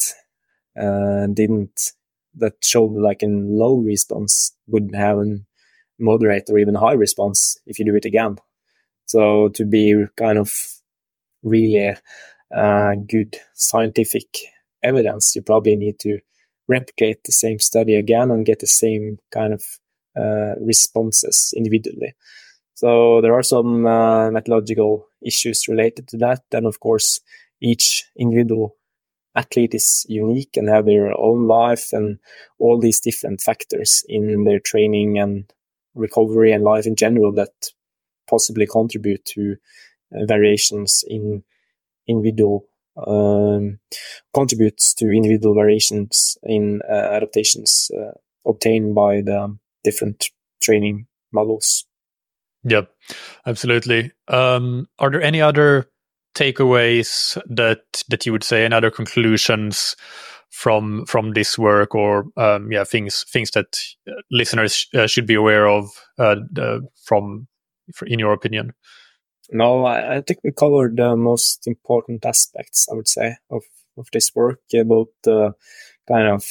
uh, didn't, that showed like a low response would have a moderate or even high response if you do it again. So to be kind of really uh, good scientific evidence, you probably need to replicate the same study again and get the same kind of uh, responses individually. So there are some uh, methodological issues related to that. And of course, each individual athlete is unique and have their own life and all these different factors in their training and recovery and life in general that possibly contribute to uh, variations in individual, um, contributes to individual variations in uh, adaptations uh, obtained by the different training models. Yep, absolutely. Um, are there any other takeaways that that you would say, and other conclusions from from this work, or um, yeah, things things that listeners uh, should be aware of uh, uh, from, in your opinion? No, I, I think we covered the most important aspects, I would say, of, of this work, about the kind of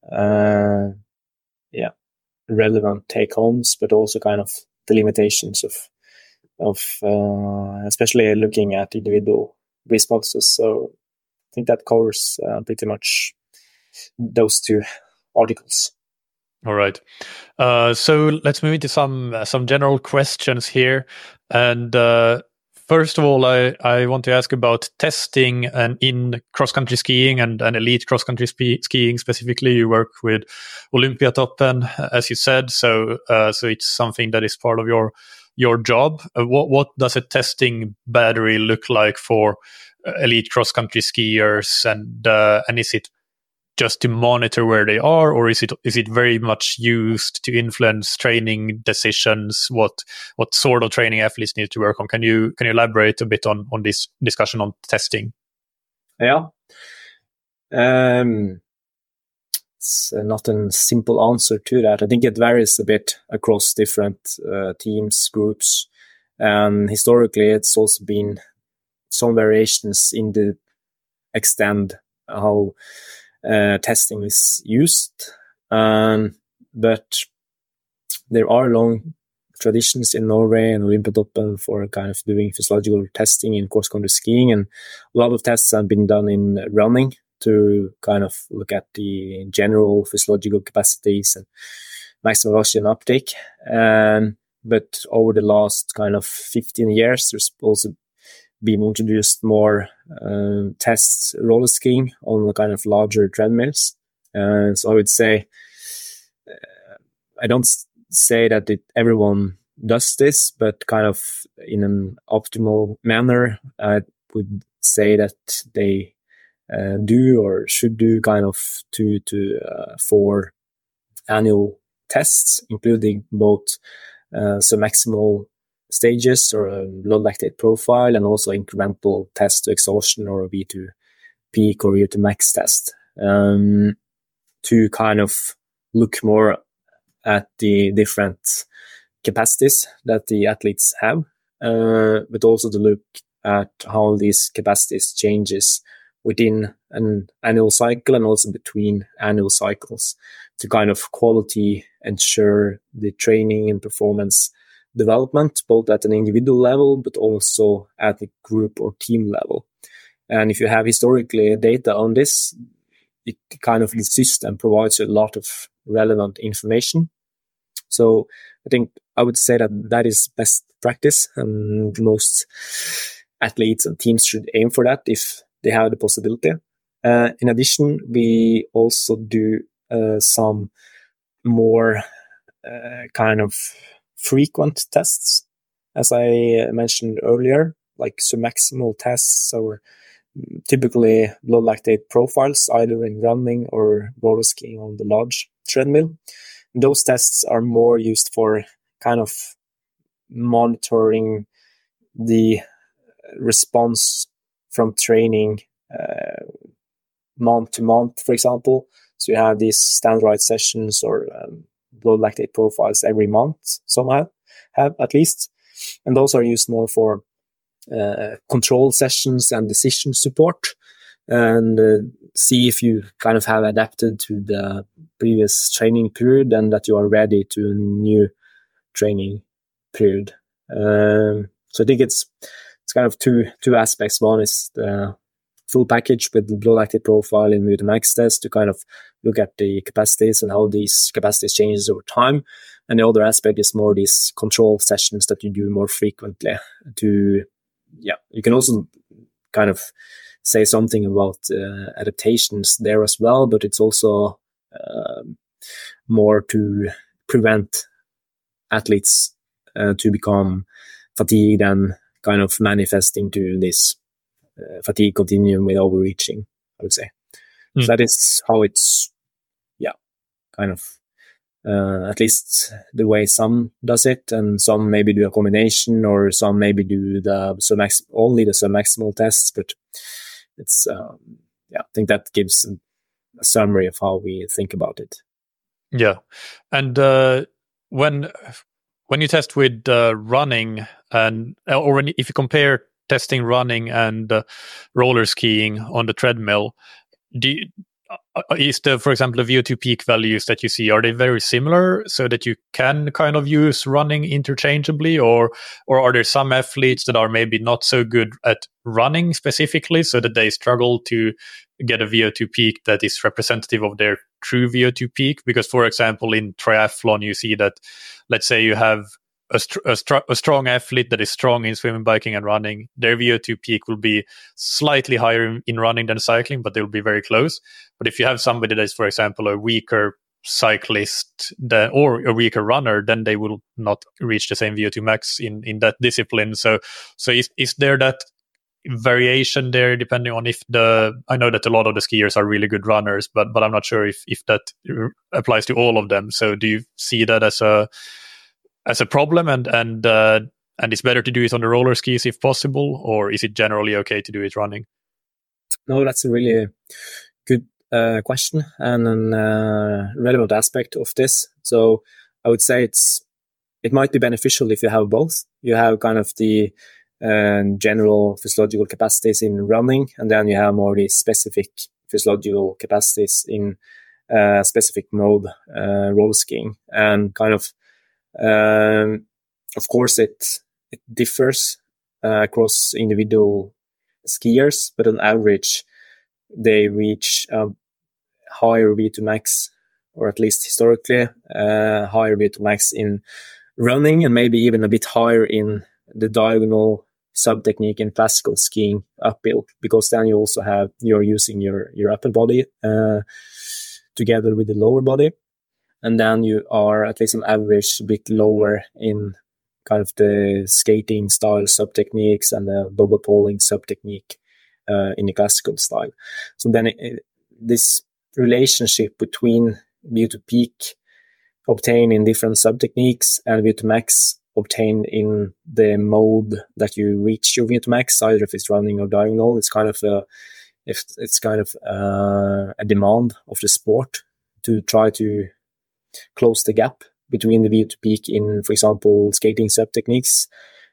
uh, yeah relevant take homes, but also kind of the limitations of of uh, especially looking at individual responses. So I think that covers uh, pretty much those two articles. All right. Uh, so let's move into some uh, some general questions here. And uh, first of all, I, I want to ask about testing and in cross-country skiing and, and elite cross-country spe- skiing specifically. You work with Olympiatoppen, as you said, so uh, so it's something that is part of your your job. Uh, what what does a testing battery look like for uh, elite cross-country skiers, and uh, and is it just to monitor where they are, or is it is it very much used to influence training decisions? What what sort of training athletes need to work on? Can you can you elaborate a bit on on this discussion on testing? Yeah, um, it's not a simple answer to that. I think it varies a bit across different uh, teams, groups, and historically, it's also been some variations in the extent how Uh, testing is used, um, but there are long traditions in Norway and Olympiatoppen for kind of doing physiological testing in cross-country skiing, and a lot of tests have been done in running to kind of look at the general physiological capacities and maximum oxygen uptake. Um, but over the last kind of fifteen years, there's also been introduced more uh, tests roller skiing on the kind of larger treadmills. Uh, so I would say, uh, I don't s- say that it, everyone does this, but kind of in an optimal manner, I would say that they uh, do or should do kind of two to uh, four annual tests, including both uh, submaximal stages or a blood lactate profile, and also incremental test to exhaustion or a V two peak or V two max test, um, to kind of look more at the different capacities that the athletes have, uh, but also to look at how these capacities changes within an annual cycle and also between annual cycles, to kind of quality ensure the training and performance development, both at an individual level, but also at the group or team level. And if you have historically data on this, it kind of the system provides a lot of relevant information. So I think I would say that that is best practice, and most athletes and teams should aim for that if they have the possibility. Uh, in addition, we also do uh, some more uh, kind of frequent tests, as I mentioned earlier, like submaximal tests or typically blood lactate profiles, either in running or roller skiing on the large treadmill. And those tests are more used for kind of monitoring the response from training uh, month to month, for example. So you have these standardized sessions or um, blood lactate profiles every month, some have, have at least. And those are used more for uh, control sessions and decision support, and uh, see if you kind of have adapted to the previous training period and that you are ready to a new training period. Um, so I think it's it's kind of two two aspects. One is the full package with the blood lactate profile and with the max test to kind of look at the capacities and how these capacities changes over time. And the other aspect is more these control sessions that you do more frequently to, yeah, you can also kind of say something about uh, adaptations there as well, but it's also uh, more to prevent athletes uh, to become fatigued and kind of manifesting to this uh, fatigue continuum with overreaching, I would say. Mm. So that is how it's, yeah, kind of, uh, at least the way some does it, and some maybe do a combination, or some maybe do the submax only the submaximal tests, but it's, um, yeah, I think that gives a summary of how we think about it. Yeah. And uh, when when you test with uh, running, and or when, if you compare testing running and uh, roller skiing on the treadmill, do you, uh, is the, for example, the V O two peak values that you see, are they very similar so that you can kind of use running interchangeably, or or are there some athletes that are maybe not so good at running specifically so that they struggle to get a V O two peak that is representative of their true V O two peak? Because, for example, in triathlon, you see that, let's say you have a, str- a, str- a strong athlete that is strong in swimming, biking, and running. Their V O two peak will be slightly higher in, in running than cycling, but they will be very close. But if you have somebody that is, for example, a weaker cyclist that, or a weaker runner, then they will not reach the same V O two max in, in that discipline. So, so is, is there that variation there depending on if the, I know that a lot of the skiers are really good runners, but but I'm not sure if if that applies to all of them. So do you see that as a as a problem, and and uh, and it's better to do it on the roller skis if possible, or is it generally okay to do it running? No, that's a really good uh, question and an uh, relevant aspect of this. So I would say it's it might be beneficial if you have both. You have kind of the and general physiological capacities in running, and then you have more the specific physiological capacities in uh, specific mode uh, roller skiing, and kind of um, of course, it it differs uh, across individual skiers, but on average, they reach a higher V two max, or at least historically, uh, higher V two max in running, and maybe even a bit higher in the diagonal sub technique in classical skiing uphill, because then you also have, you're using your, your upper body uh, together with the lower body. And then you are, at least on average, a bit lower in kind of the skating style sub techniques and the double poling sub technique uh, in the classical style. So then it, it, this relationship between V two peak obtained in different sub techniques and V two max obtained in the mode that you reach your V two max, either if it's running or diagonal, it's kind of a, if it's kind of uh, a demand of the sport to try to close the gap between the V two peak in, for example, skating sub techniques.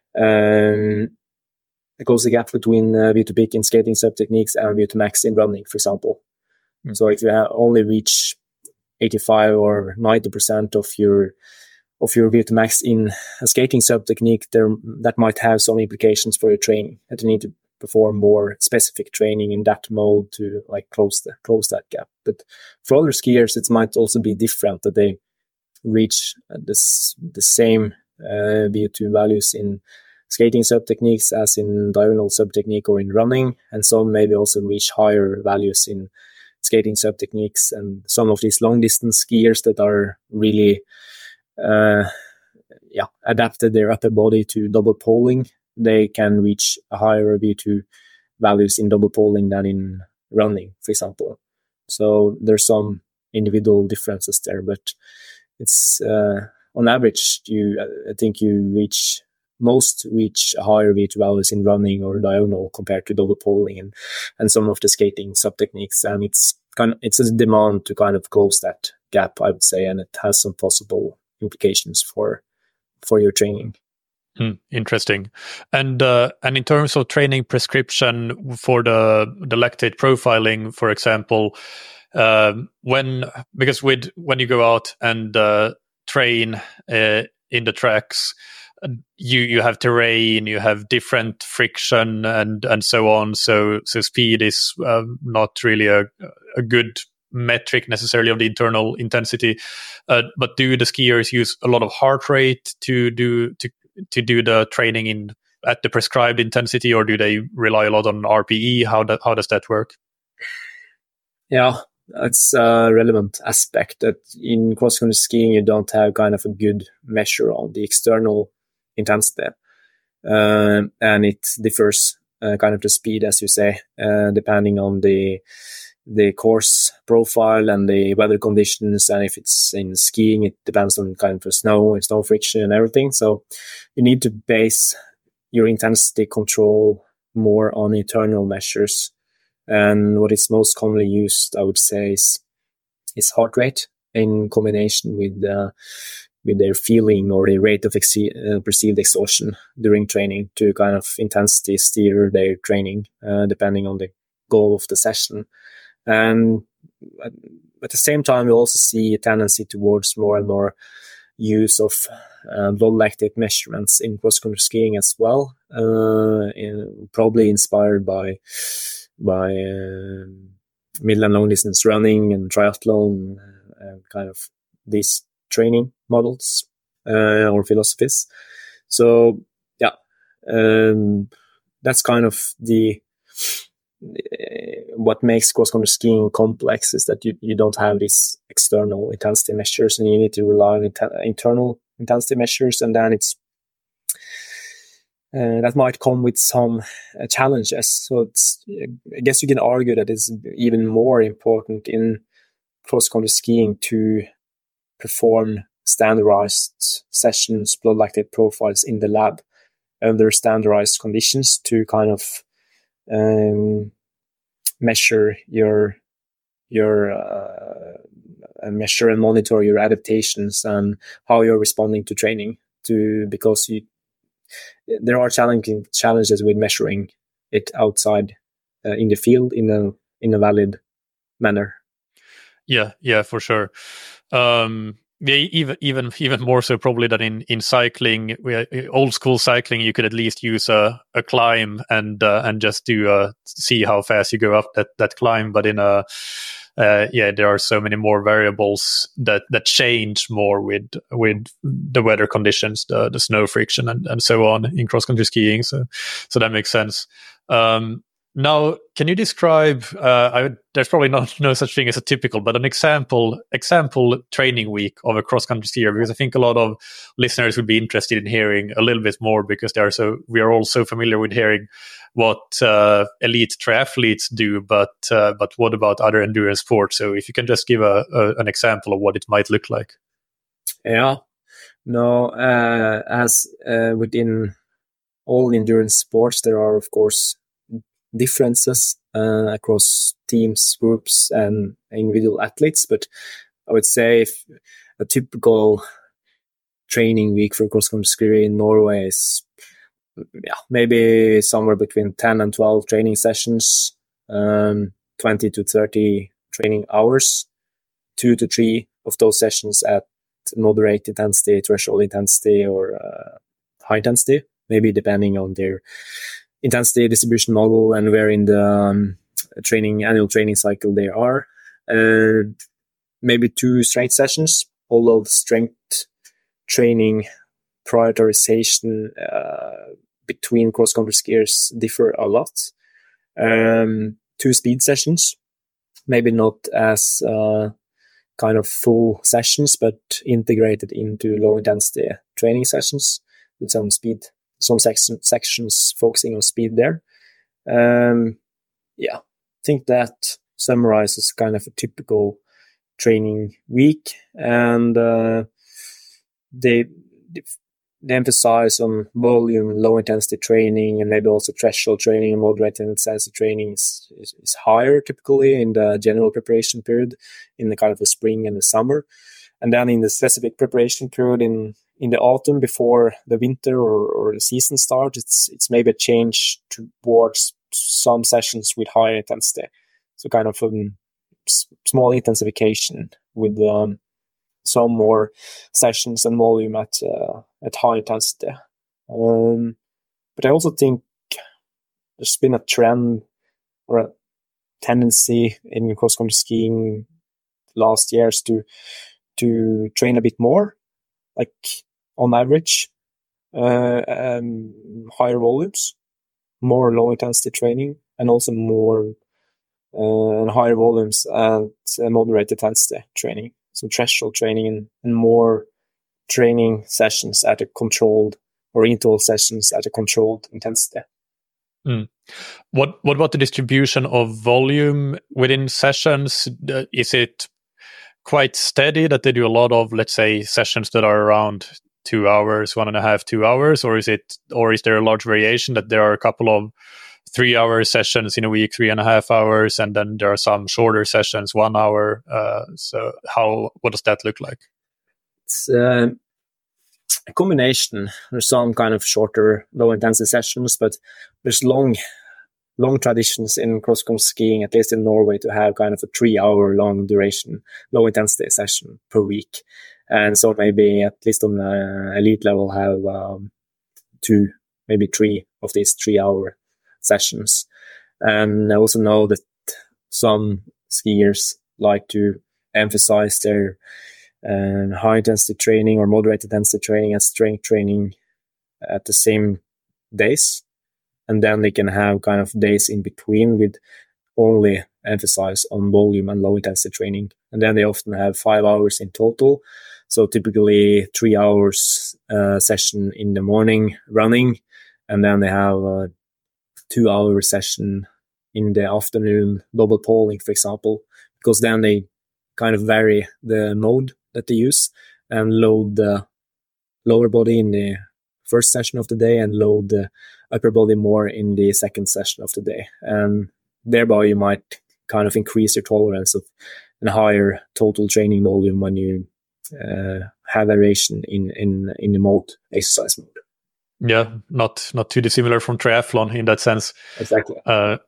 Um, close the gap between uh, V two peak in skating sub techniques and V two max in running, for example. Mm. So if you have only reach eighty-five or ninety percent of your of your V two max in a skating sub technique, there that might have some implications for your training, that you need to perform more specific training in that mode to like close the close that gap. But for other skiers, it might also be different, that they reach this the same uh, V two values in skating sub techniques as in diagonal sub technique or in running, and some maybe also reach higher values in skating sub techniques. And some of these long distance skiers that are really uh, yeah adapted their upper body to double poling, they can reach a higher V two values in double poling than in running, for example. So there's some individual differences there, but it's uh, on average, you I think you reach most reach a higher V two values in running or diagonal compared to double poling and and some of the skating sub techniques, and it's kind of it's a demand to kind of close that gap, I would say, and it has some possible implications for for your training. Hmm, interesting. And uh, and in terms of training prescription for the the lactate profiling, for example, uh, when because with when you go out and uh, train uh, in the tracks, you you have terrain, you have different friction, and and so on. So so speed is uh, not really a a good metric necessarily of the internal intensity. Uh, but do the skiers use a lot of heart rate to do to to do the training in at the prescribed intensity, or do they rely a lot on R P E? How do, how does that work? Yeah, that's a relevant aspect, that in cross-country skiing you don't have kind of a good measure on the external intensity, uh, and it differs uh, kind of the speed, as you say, uh, depending on the the course profile and the weather conditions, and if it's in skiing, it depends on kind of the snow and snow friction and everything. So you need to base your intensity control more on internal measures. And what is most commonly used, I would say, is is heart rate in combination with uh, with their feeling or the rate of ex- uh, perceived exhaustion during training, to kind of intensity steer their training uh, depending on the goal of the session. And at the same time, we also see a tendency towards more and more use of uh, blood lactate measurements in cross-country skiing as well, uh, in, probably inspired by by uh, middle and long distance running and triathlon, uh, and kind of these training models uh, or philosophies. So yeah, um, that's kind of the what makes cross-country skiing complex, is that you, you don't have these external intensity measures, and you need to rely on inter- internal intensity measures, and then it's uh, that might come with some uh, challenges. So it's, I guess you can argue that it's even more important in cross-country skiing to perform standardized sessions, blood lactate profiles in the lab under standardized conditions, to kind of Um, measure your your uh, measure and monitor your adaptations and how you're responding to training. To because you there are challenging challenges with measuring it outside uh, in the field in a in a valid manner. Yeah, yeah, for sure. Um, Yeah, even even even more so probably than in in cycling. We, old school cycling, you could at least use a, a climb and uh, and just do uh, see how fast you go up that that climb. But in a uh, yeah, there are so many more variables that that change more with with the weather conditions, the the snow friction, and, and so on in cross country skiing. So so that makes sense. Um, Now, can you describe? Uh, I would, there's probably not no such thing as a typical, but an example example training week of a cross country skier, because I think a lot of listeners would be interested in hearing a little bit more, because they are so we are all so familiar with hearing what uh, elite triathletes do, but uh, but what about other endurance sports? So if you can just give a, a an example of what it might look like. Yeah, no, uh, as uh, within all endurance sports, there are of course differences uh, across teams, groups, and individual athletes. But I would say if a typical training week for cross-country skiing in Norway is yeah, maybe somewhere between ten and twelve training sessions, um, twenty to thirty training hours, two to three of those sessions at moderate intensity, threshold intensity, or uh, high intensity, maybe depending on their intensity distribution model and where in the um, training annual training cycle they are. Uh, maybe two strength sessions, although the strength training prioritization uh, between cross-country skiers differ a lot. Um, two speed sessions, maybe not as uh, kind of full sessions, but integrated into low-intensity training sessions with some speed, some section, sections focusing on speed there. Um, yeah, I think that summarizes kind of a typical training week, and uh, they, they emphasize on volume, low intensity training, and maybe also threshold training and moderate intensity training is, is, is higher typically in the general preparation period, in the kind of the spring and the summer. And then in the specific preparation period in, in the autumn before the winter or, or the season starts, it's, it's maybe a change towards some sessions with higher intensity. So kind of a s- small intensification with um, some more sessions and volume at uh, at high intensity. Um, but I also think there's been a trend or a tendency in cross-country skiing last years to to train a bit more, like on average, uh, um, higher volumes, more low-intensity training, and also more uh, and higher volumes and uh, moderate intensity training. So threshold training and, and more training sessions at a controlled, or interval sessions at a controlled intensity. Mm. What what about the distribution of volume within sessions? Uh, is it quite steady that they do a lot of, let's say, sessions that are around two hours, one and a half, two hours, or is it, or is there a large variation that there are a couple of three-hour sessions in a week, three and a half hours, and then there are some shorter sessions, one hour? Uh, so how, what does that look like? It's uh, a combination. There's some kind of shorter, low-intensity sessions, but there's long, long traditions in cross-country skiing, at least in Norway, to have kind of a three-hour long duration, low-intensity session per week. And so maybe at least on the elite level have um, two, maybe three of these three-hour sessions. And I also know that some skiers like to emphasize their uh, high intensity training or moderate intensity training and strength training at the same days. And then they can have kind of days in between with only emphasize on volume and low intensity training. And then they often have five hours in total. So typically three hours uh, session in the morning running, and then they have a two hour session in the afternoon double poling, for example, because then they kind of vary the mode that they use and load the lower body in the first session of the day and load the upper body more in the second session of the day. And thereby you might kind of increase your tolerance of a higher total training volume when you uh, have variation in, in, in the mode, exercise mode. Yeah, not not too dissimilar from triathlon in that sense. Exactly. Uh, I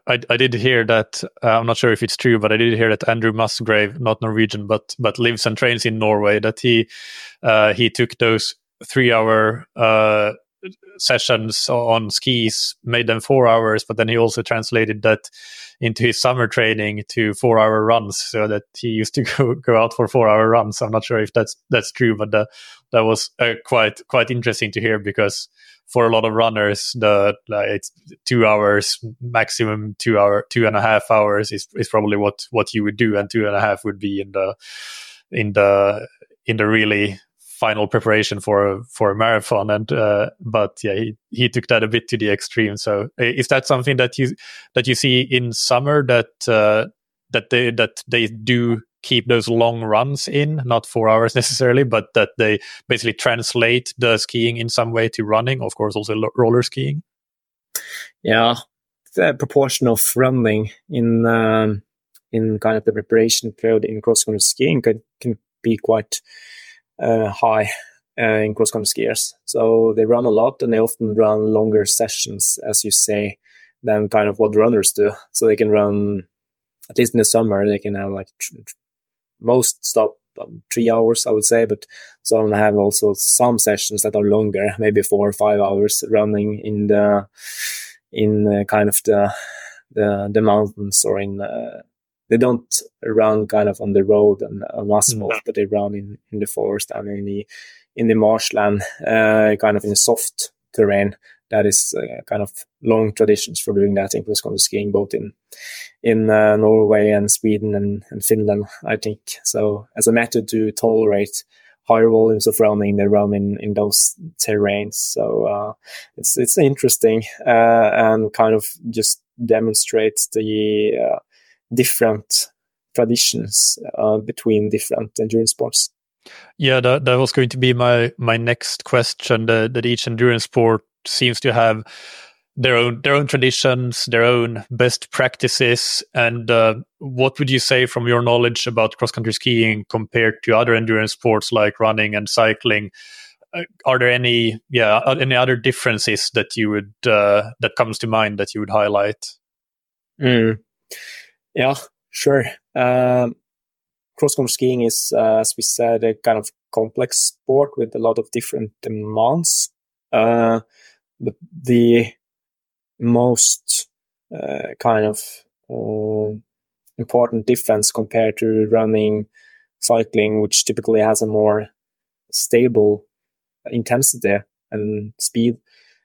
I, I did hear that. Uh, I'm not sure if it's true, but I did hear that Andrew Musgrave, not Norwegian, but but lives and trains in Norway. That he uh, he took those three hour uh, sessions on skis, made them four hours, but then he also translated that into his summer training to four hour runs, so that he used to go, go out for four hour runs. I'm not sure if that's that's true, but the, that was uh, quite quite interesting to hear, because for a lot of runners, the like, it's two hours maximum, two hour, two and a half hours is, is probably what, what you would do, and two and a half would be in the in the in the really final preparation for for a marathon. And uh, but yeah, he, he took that a bit to the extreme. So is that something that you that you see in summer, that uh, that they that they do keep those long runs in, not four hours necessarily, but that they basically translate the skiing in some way to running, of course also lo- roller skiing? Yeah, the proportion of running in um, in kind of the preparation period in cross-country skiing can, can be quite uh, high uh, in cross-country skiers. So they run a lot, and they often run longer sessions, as you say, than kind of what runners do. So they can run, at least in the summer, they can have like tr- tr- most stop um, three hours, I would say, but some have also some sessions that are longer, maybe four or five hours running in the in uh, kind of the the the mountains, or in uh, they don't run kind of on the road and on asphalt, mm. but they run in, in the forest and in the in the marshland, uh, kind of in soft terrain. That is uh, kind of long traditions for doing that in cross-country skiing, both in in uh, Norway and Sweden and, and Finland, I think. So as a method to tolerate higher volumes of running, they run in, in those terrains. So uh, it's it's interesting uh, and kind of just demonstrates the uh, different traditions uh, between different endurance sports. Yeah, that, that was going to be my my next question, that, that each endurance sport seems to have their own their own traditions, their own best practices. And uh, what would you say from your knowledge about cross-country skiing compared to other endurance sports like running and cycling? Uh, are there any yeah any other differences that you would uh, that comes to mind that you would highlight? Mm. Yeah, sure. Um, cross-country skiing is, uh, as we said, a kind of complex sport with a lot of different demands. Uh, but the most uh, kind of uh, important difference compared to running, cycling, which typically has a more stable intensity and speed,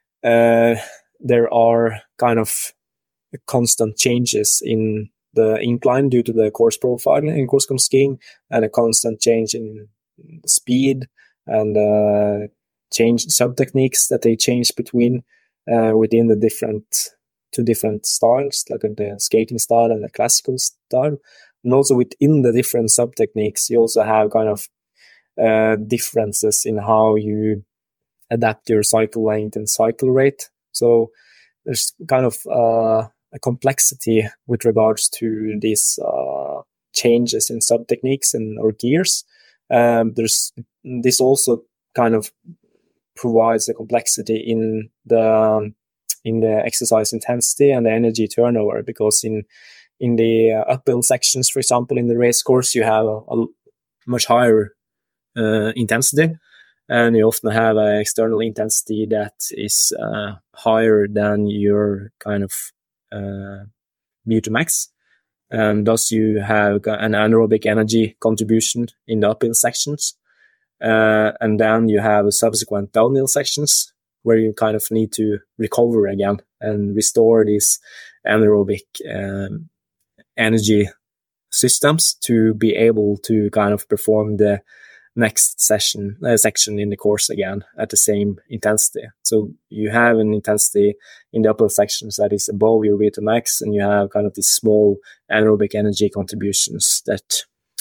uh, there are kind of constant changes in the incline due to the course profile in cross-country skiing, and a constant change in speed and uh, change sub-techniques that they change between uh, within the different two different styles, like the skating style and the classical style. And also within the different sub-techniques, you also have kind of uh, differences in how you adapt your cycle length and cycle rate. So there's kind of uh, a complexity with regards to these uh, changes in sub-techniques and or gears. Um, there's this also kind of provides a complexity in the um, in the exercise intensity and the energy turnover, because in in the uh, uphill sections, for example, in the race course, you have a, a much higher uh, intensity, and you often have an external intensity that is uh, higher than your kind of uh, V O two max, and thus you have an anaerobic energy contribution in the uphill sections. Uh, and then you have subsequent downhill sections where you kind of need to recover again and restore these anaerobic um, energy systems to be able to kind of perform the next session uh, section in the course again at the same intensity. So you have an intensity in the upper sections that is above your V O two max, and you have kind of these small anaerobic energy contributions that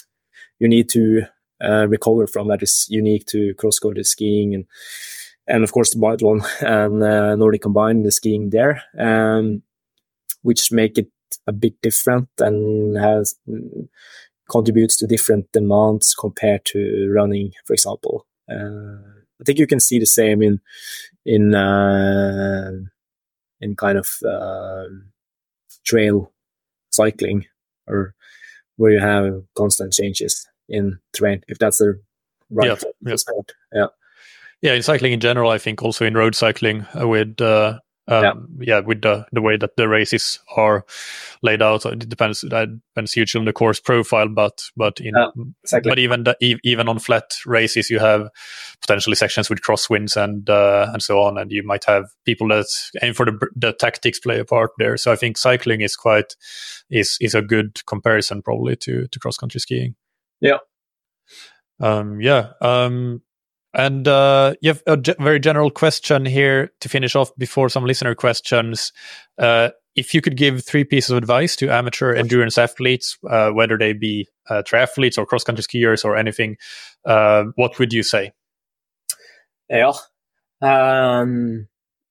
you need to Uh, recover from, that is unique to cross-country skiing and and of course the biathlon and uh, Nordic combined the skiing there, um, which make it a bit different and has mm, contributes to different demands compared to running, for example. Uh, I think you can see the same in in uh, in kind of uh, trail cycling, or where you have constant changes in terrain, if that's the right yeah, yeah. sport. Yeah. Yeah, in cycling in general, I think also in road cycling uh, with uh, um, yeah. yeah, with the the way that the races are laid out, it depends. That depends hugely on the course profile, but but in yeah, exactly. but even the, even on flat races, you have potentially sections with crosswinds and uh, and so on, and you might have people that aim for the the tactics play a part there. So I think cycling is quite is is a good comparison probably to to cross country skiing. Yeah. Um. Yeah. Um. And uh, you have a ge- very general question here to finish off before some listener questions. Uh, if you could give three pieces of advice to amateur endurance athletes, uh, whether they be uh, triathletes or cross-country skiers or anything, uh, what would you say? Yeah. Um,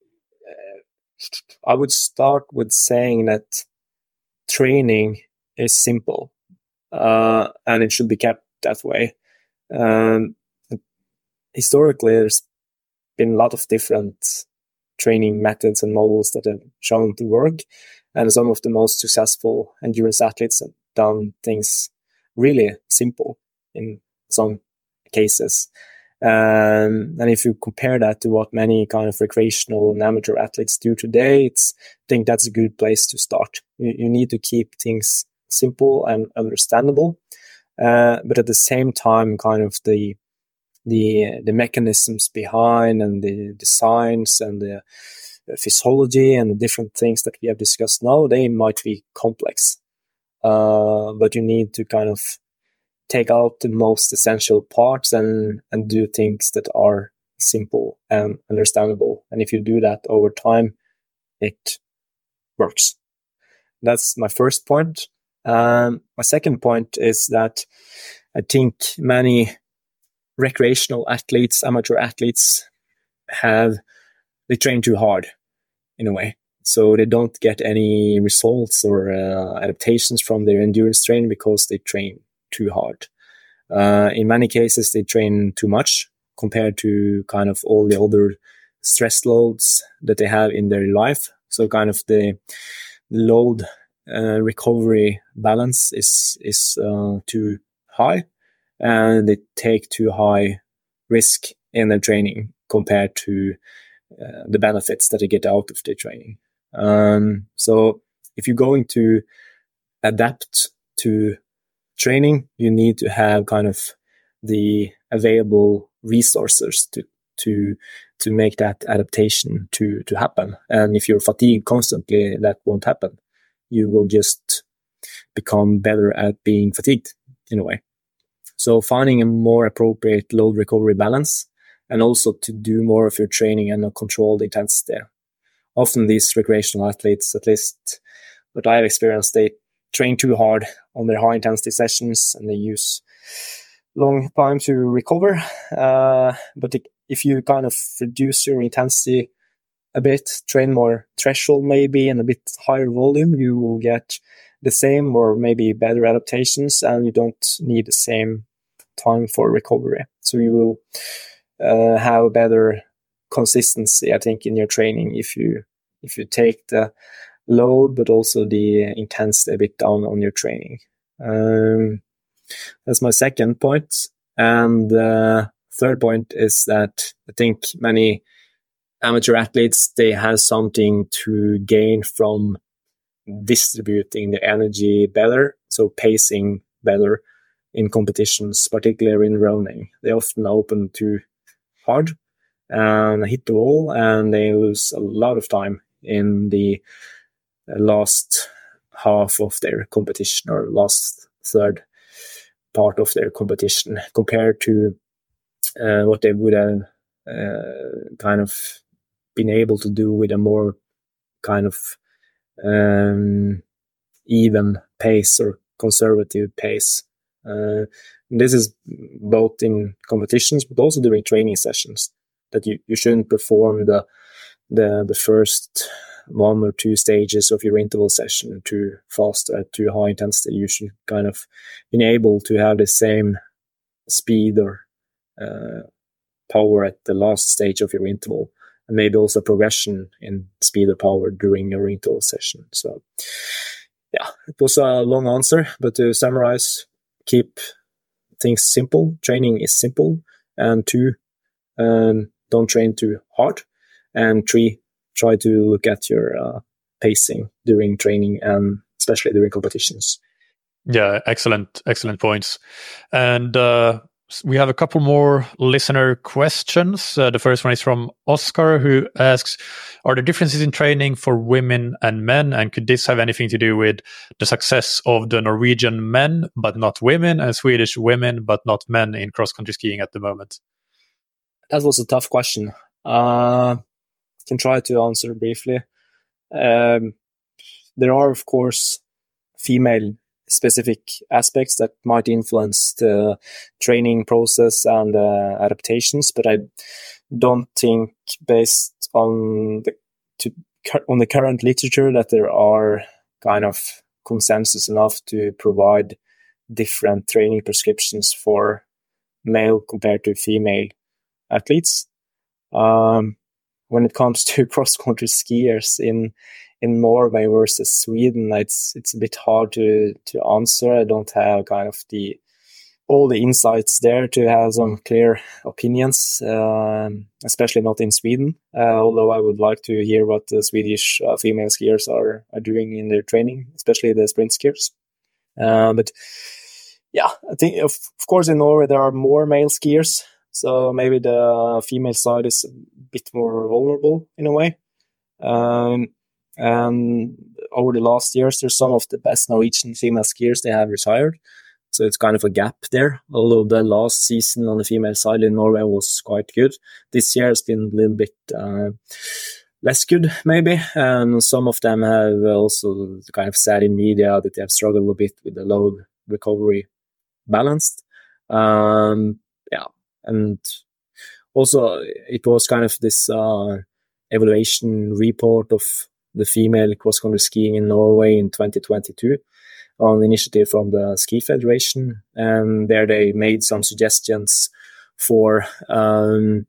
I would start with saying that training is simple, uh, and it should be kept that way. Um, historically, there's been a lot of different training methods and models that have shown to work, and some of the most successful endurance athletes have done things really simple in some cases. Um, and if you compare that to what many kind of recreational and amateur athletes do today, it's, I think that's a good place to start. You, you need to keep things simple and understandable, uh, but at the same time, kind of the the the mechanisms behind and the, the science and the physiology and the different things that we have discussed now, they might be complex. Uh, but you need to kind of take out the most essential parts and, and do things that are simple and understandable. And if you do that over time, it works. That's my first point. Um, my second point is that I think many recreational athletes, amateur athletes have, they train too hard in a way. So they don't get any results or uh, adaptations from their endurance training because they train too hard. Uh, in many cases, they train too much compared to kind of all the other stress loads that they have in their life. So kind of the load uh, recovery balance is, is uh, too high, and they take too high risk in their training compared to uh, the benefits that they get out of their training. Um, so if you're going to adapt to training, you need to have kind of the available resources to to to make that adaptation to to happen. And if you're fatigued constantly, that won't happen. You will just become better at being fatigued in a way. So finding a more appropriate load recovery balance, and also to do more of your training and not control the intensity. Often these recreational athletes, at least what I have experienced, they train too hard on their high intensity sessions and they use long time to recover. Uh, but if you kind of reduce your intensity a bit, train more threshold maybe and a bit higher volume, you will get the same or maybe better adaptations, and you don't need the same time for recovery. So you will uh, have better consistency, I think, in your training if you if you take the load but also the intensity a bit down on your training. Um, that's my second point. And uh, third point is that I think many amateur athletes, they have something to gain from distributing the energy better, so pacing better in competitions, particularly in running. They often open too hard and hit the wall, and they lose a lot of time in the last half of their competition or last third part of their competition compared to uh, what they would have uh, kind of been able to do with a more kind of um, even pace or conservative pace. Uh, this is both in competitions but also during training sessions, that you, you shouldn't perform the, the the first one or two stages of your interval session too fast at too high intensity. You should kind of be able to have the same speed or uh, power at the last stage of your interval and maybe also progression in speed or power during a ring toe session. So yeah, it was a long answer, but to summarize, keep things simple. Training is simple. And two, um, don't train too hard. And three, try to look at your uh, pacing during training and especially during competitions. Yeah, excellent, excellent points. And uh, we have a couple more listener questions. Uh, the first one is from Oscar, who asks, are there differences in training for women and men? And could this have anything to do with the success of the Norwegian men, but not women, and Swedish women, but not men in cross-country skiing at the moment? That was a tough question. Uh, I can try to answer briefly. Um, there are, of course, female specific aspects that might influence the training process and uh, adaptations, but I don't think, based on the to, on the current literature, that there are kind of consensus enough to provide different training prescriptions for male compared to female athletes. Um, when it comes to cross-country skiers in in Norway versus Sweden, it's it's a bit hard to to answer. I don't have kind of the all the insights there to have some clear opinions, um, especially not in Sweden. Uh, although I would like to hear what the Swedish uh, female skiers are are doing in their training, especially the sprint skiers. Uh, but yeah, I think of, of course in Norway there are more male skiers, so maybe the female side is a bit more vulnerable in a way. Um, and over the last years, there's some of the best Norwegian female skiers, they have retired. So it's kind of a gap there. Although the last season on the female side in Norway was quite good, this year has been a little bit uh, less good, maybe. And some of them have also kind of said in media that they have struggled a bit with the load recovery balanced. Um, yeah. And also it was kind of this uh, evaluation report of the female cross-country skiing in Norway in twenty twenty-two on initiative from the Ski Federation. And there they made some suggestions for um,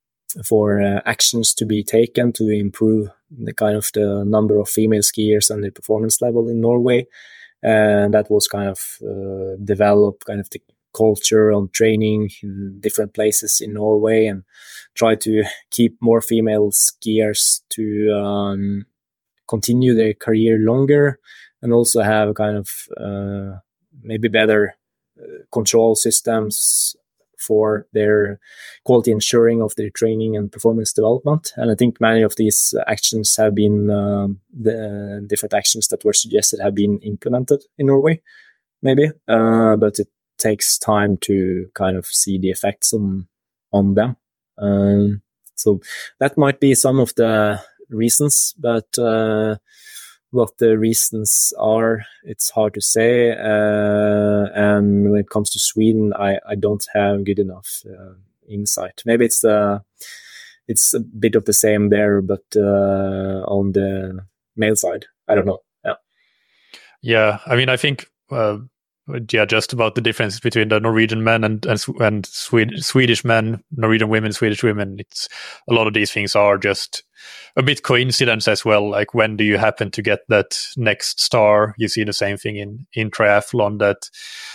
for uh, actions to be taken to improve the kind of the number of female skiers and the performance level in Norway. And that was kind of uh, develop kind of the culture on training in different places in Norway and try to keep more female skiers to um, continue their career longer, and also have kind of uh, maybe better uh, control systems for their quality ensuring of their training and performance development. And I think many of these actions have been, um, the uh, different actions that were suggested have been implemented in Norway, maybe, uh, but it takes time to kind of see the effects on, on them. Um, so that might be some of the reasons, but uh, what the reasons are, it's hard to say. Uh, and when it comes to Sweden, I, I don't have good enough uh, insight. Maybe it's the it's a bit of the same there, but uh, on the male side, I don't know. Yeah, yeah. I mean, I think. Uh... Yeah, just about the difference between the Norwegian men and and, and Swed- Swedish men, Norwegian women, Swedish women. It's a lot of these things are just a bit coincidence as well. Like, when do you happen to get that next star? You see the same thing in in triathlon, that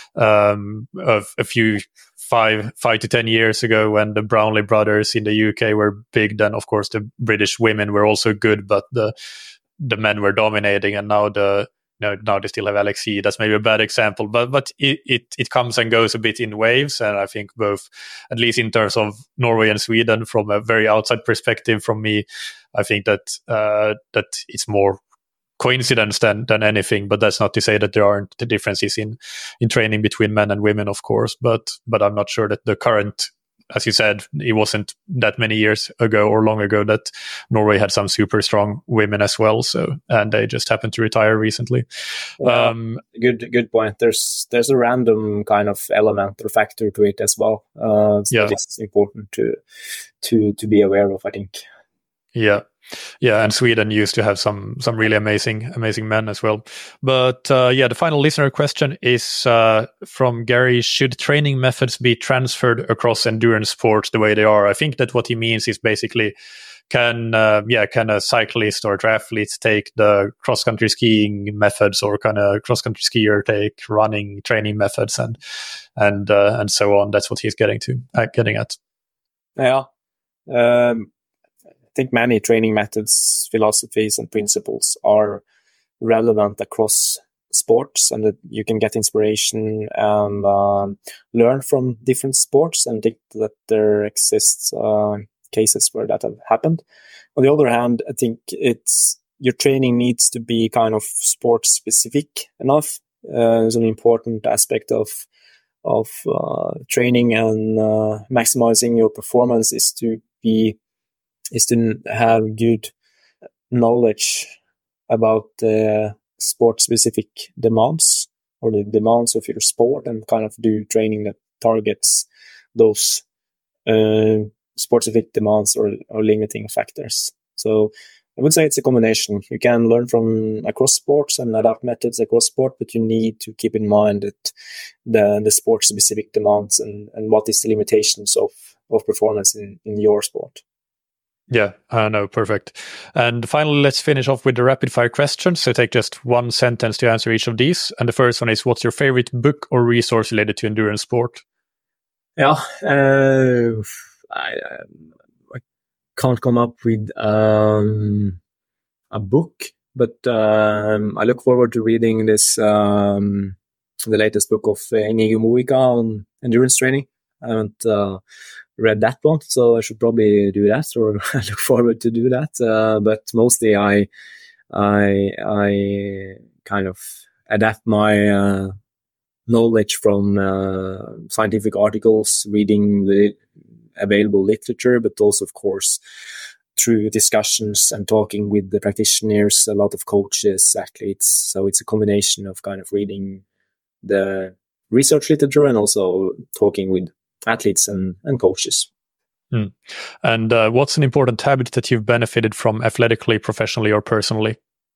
um, of a few five five to ten years ago, when the Brownlee brothers in the U K were big, then of course the British women were also good, but the the men were dominating, and now the No, now they still have Alex C. That's maybe a bad example, but but it, it it comes and goes a bit in waves. And I think both, at least in terms of Norway and Sweden, from a very outside perspective from me, I think that uh, that it's more coincidence than than anything. But that's not to say that there aren't the differences in in training between men and women, of course. But but I'm not sure that the current, as you said, it wasn't that many years ago or long ago that Norway had some super strong women as well. So, and they just happened to retire recently. Yeah, um, good, good point. There's, there's a random kind of element or factor to it as well. Uh, so yeah. it's important to, to, to be aware of, I think. Yeah. Yeah, and Sweden used to have some some really amazing amazing men as well. But uh, yeah, the final listener question is uh, from Gary. Should training methods be transferred across endurance sports the way they are? I think that what he means is basically, can uh, yeah can a cyclist or triathlete take the cross country skiing methods, or can a cross country skier take running training methods, and and uh, and so on. That's what he's getting to uh, getting at. Yeah, um, I think many training methods, philosophies, and principles are relevant across sports, and that you can get inspiration and uh, learn from different sports, and think that there exists uh, cases where that have happened. On the other hand, I think it's your training needs to be kind of sport specific enough. Uh, it's an important aspect of of uh, training and uh, maximizing your performance is to be is to have good knowledge about the sport-specific demands or the demands of your sport, and kind of do training that targets those uh, sport-specific demands or, or limiting factors. So I would say it's a combination. You can learn from across sports and adapt methods across sport, but you need to keep in mind that the, the sport-specific demands and, and what is the limitations of, of performance in, in your sport. Yeah, I know, perfect. And finally, let's finish off with the rapid fire questions. So take just one sentence to answer each of these. And the first one is, what's your favorite book or resource related to endurance sport? Yeah, uh, I, I can't come up with um, a book, but um, I look forward to reading this, um, the latest book of Inigo Mujica on endurance training. I haven't uh, read that one, so I should probably do that, or I look forward to do that. Uh, but mostly I, I, I kind of adapt my uh, knowledge from uh, scientific articles, reading the available literature, but also, of course, through discussions and talking with the practitioners, a lot of coaches, athletes. So it's a combination of kind of reading the research literature and also talking with athletes and, and coaches. Mm. And uh, what's an important habit that you've benefited from athletically, professionally, or personally?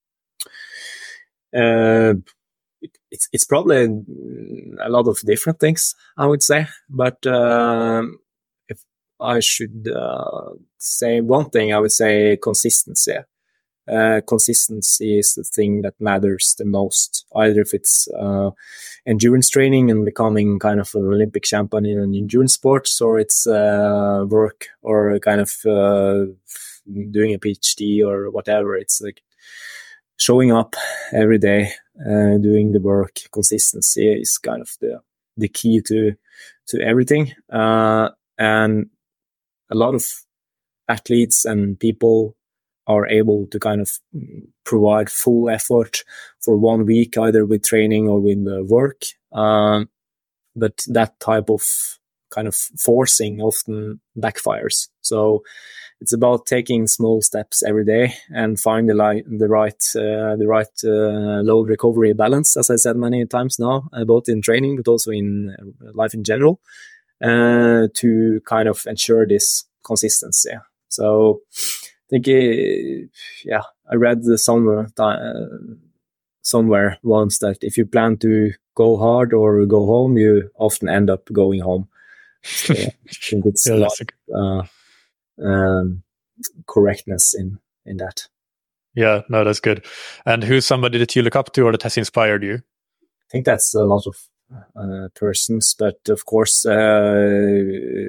Uh, it, it's it's probably a lot of different things, I would say. But um, if I should uh, say one thing, I would say consistency. Uh, consistency is the thing that matters the most, either if it's uh, endurance training and becoming kind of an Olympic champion in an endurance sports, or it's uh, work or kind of uh, doing a PhD or whatever. It's like showing up every day, uh, doing the work. Consistency is kind of the the key to to everything. Uh, and a lot of athletes and people are able to kind of provide full effort for one week, either with training or with the work. Um, but that type of kind of forcing often backfires. So it's about taking small steps every day and find the, li- the right, uh, the right uh, load recovery balance, as I said many times now, uh, both in training, but also in life in general, uh, to kind of ensure this consistency. So I think, uh, yeah, I read somewhere, uh, somewhere once that if you plan to go hard or go home, you often end up going home. So I think it's yeah, a lot of uh, um, correctness in, in that. Yeah, no, that's good. And who's somebody that you look up to or that has inspired you? I think that's a lot of uh, persons, but of course, uh,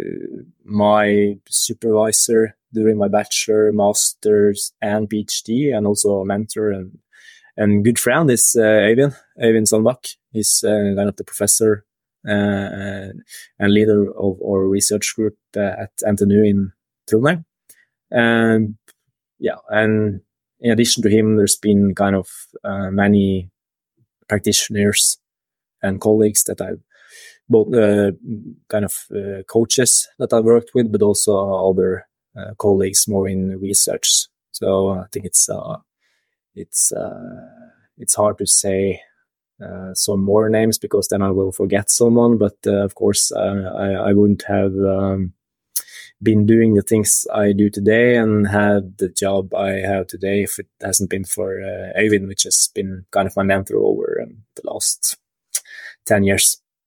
my supervisor during my bachelor, master's, and PhD, and also a mentor and and good friend is uh, Øyvind, Øyvind Sandbakk. He's uh, kind of the professor uh, and leader of our research group uh, at N T N U in Trondheim. And yeah, and in addition to him, there's been kind of uh, many practitioners and colleagues that I've both uh, kind of uh, coaches that I've worked with, but also other uh, colleagues more in research. So I think it's uh, it's uh, it's hard to say uh, some more names because then I will forget someone. But uh, of course, uh, I, I wouldn't have um, been doing the things I do today and had the job I have today if it hasn't been for uh, Øyvind, which has been kind of my mentor over um, the last ten years.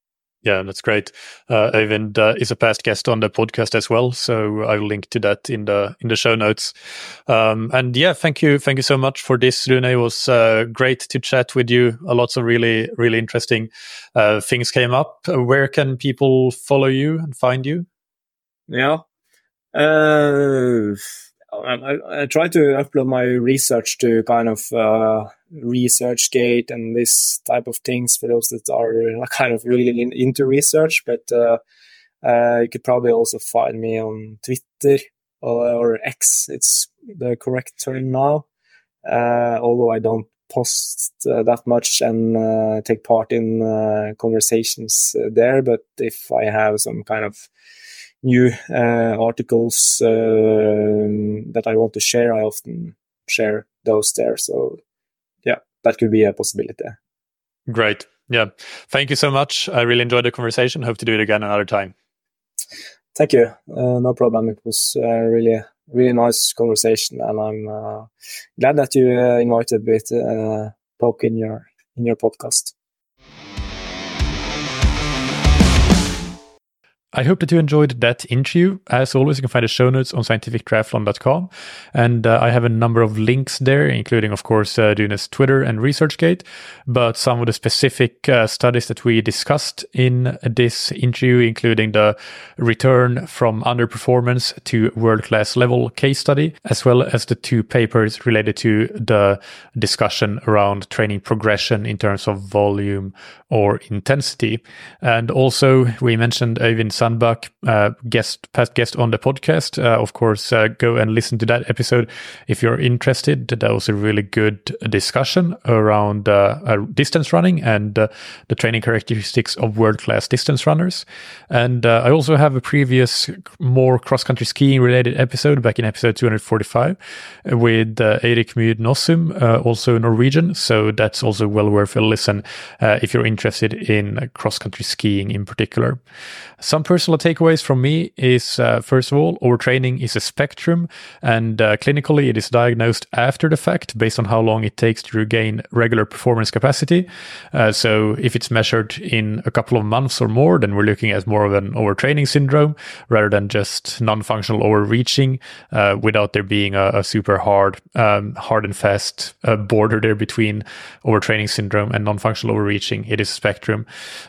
Yeah, that's great. Uh, Øyvind uh, is a past guest on the podcast as well, so I will link to that in the in the show notes. Um, and yeah, thank you, thank you so much for this, Rune. It was uh, great to chat with you. A lots of really, really interesting uh, things came up. Where can people follow you and find you? Yeah, uh, I, I try to upload my research to kind of uh, ResearchGate and this type of things for those that are kind of really in, into research. But uh, uh, you could probably also find me on Twitter or, or X. It's the correct term now. Uh, although I don't post uh, that much and uh, take part in uh, conversations uh, there. But if I have some kind of new uh, articles uh, that I want to share, I often share those there. So yeah, that could be a possibility. Great. Yeah. Thank you so much. I really enjoyed the conversation. Hope to do it again another time. Thank you. Uh, no problem. It was uh, really, really nice conversation, and I'm uh, glad that you uh, invited me to uh, talk in your in your podcast. I hope that you enjoyed that interview. As always, you can find the show notes on scientific triathlon dot com. And uh, I have a number of links there, including, of course, uh, Rune's Twitter and ResearchGate. But some of the specific uh, studies that we discussed in this interview, including the return from underperformance to world-class level case study, as well as the two papers related to the discussion around training progression in terms of volume or intensity. And also, we mentioned Øyvind Sandbakk, uh, guest, past guest on the podcast. Uh, of course, uh, go and listen to that episode if you're interested. That was a really good discussion around uh, uh, distance running and uh, the training characteristics of world-class distance runners. And uh, I also have a previous, more cross-country skiing related episode back in episode two forty-five with uh, Eirik Myd Nossum, uh, also Norwegian. So that's also well worth a listen uh, if you're interested in cross-country skiing in particular. Some personal takeaways from me is, uh, first of all, overtraining is a spectrum, and uh, clinically it is diagnosed after the fact based on how long it takes to regain regular performance capacity. Uh, so if it's measured in a couple of months or more, then we're looking at more of an overtraining syndrome rather than just non-functional overreaching, uh, without there being a, a super hard, um, hard and fast uh, border there between overtraining syndrome and non-functional overreaching. It is a spectrum.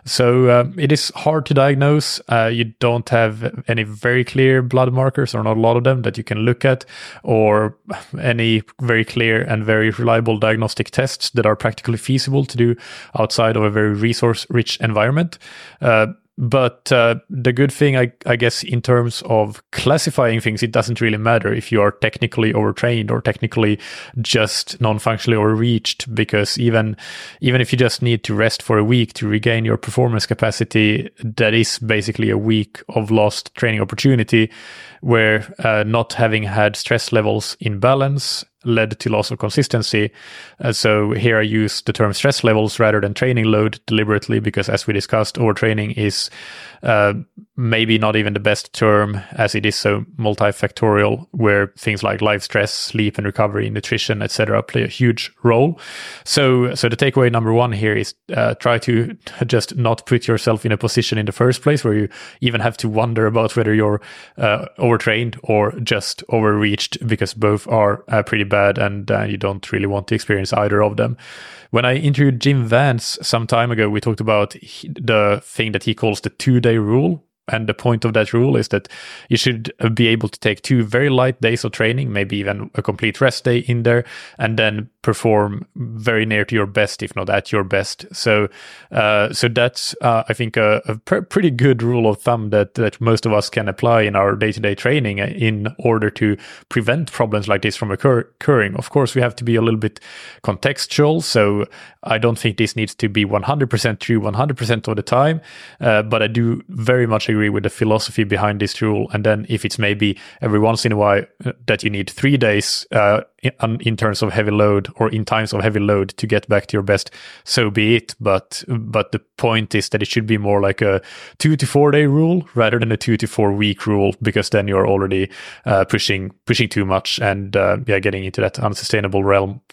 So uh, it is hard to diagnose. Uh, you don't have any very clear blood markers, or not a lot of them, that you can look at, or any very clear and very reliable diagnostic tests that are practically feasible to do outside of a very resource-rich environment. Uh, But uh, the good thing, I, I guess, in terms of classifying things, it doesn't really matter if you are technically overtrained or technically just non-functionally overreached, because even even if you just need to rest for a week to regain your performance capacity, that is basically a week of lost training opportunity, where uh, not having had stress levels in balance led to loss of consistency. Uh, so here I use the term stress levels rather than training load deliberately, because as we discussed, overtraining is uh, maybe not even the best term, as it is so multifactorial, where things like life stress, sleep and recovery, nutrition, et cetera play a huge role. So, so the takeaway number one here is uh, try to just not put yourself in a position in the first place where you even have to wonder about whether you're uh, overtrained or just overreached, because both are uh, pretty bad, and uh, you don't really want to experience either of them. When I interviewed Jim Vance some time ago, we talked about he, the thing that he calls the two-day rule. And the point of that rule is that you should be able to take two very light days of training, maybe even a complete rest day in there, and then perform very near to your best, if not at your best. So, uh, so that's uh, I think a, a pr- pretty good rule of thumb that that most of us can apply in our day-to-day training in order to prevent problems like this from occur- occurring. Of course, we have to be a little bit contextual. So I don't think this needs to be one hundred percent true one hundred percent of the time, uh, but I do very much agree with the philosophy behind this rule. And then if it's maybe every once in a while that you need three days uh, in, in terms of heavy load or in times of heavy load to get back to your best, so be it. But but the point is that it should be more like a two to four day rule rather than a two to four week rule, because then you're already uh, pushing pushing too much and uh, yeah, getting into that unsustainable realm.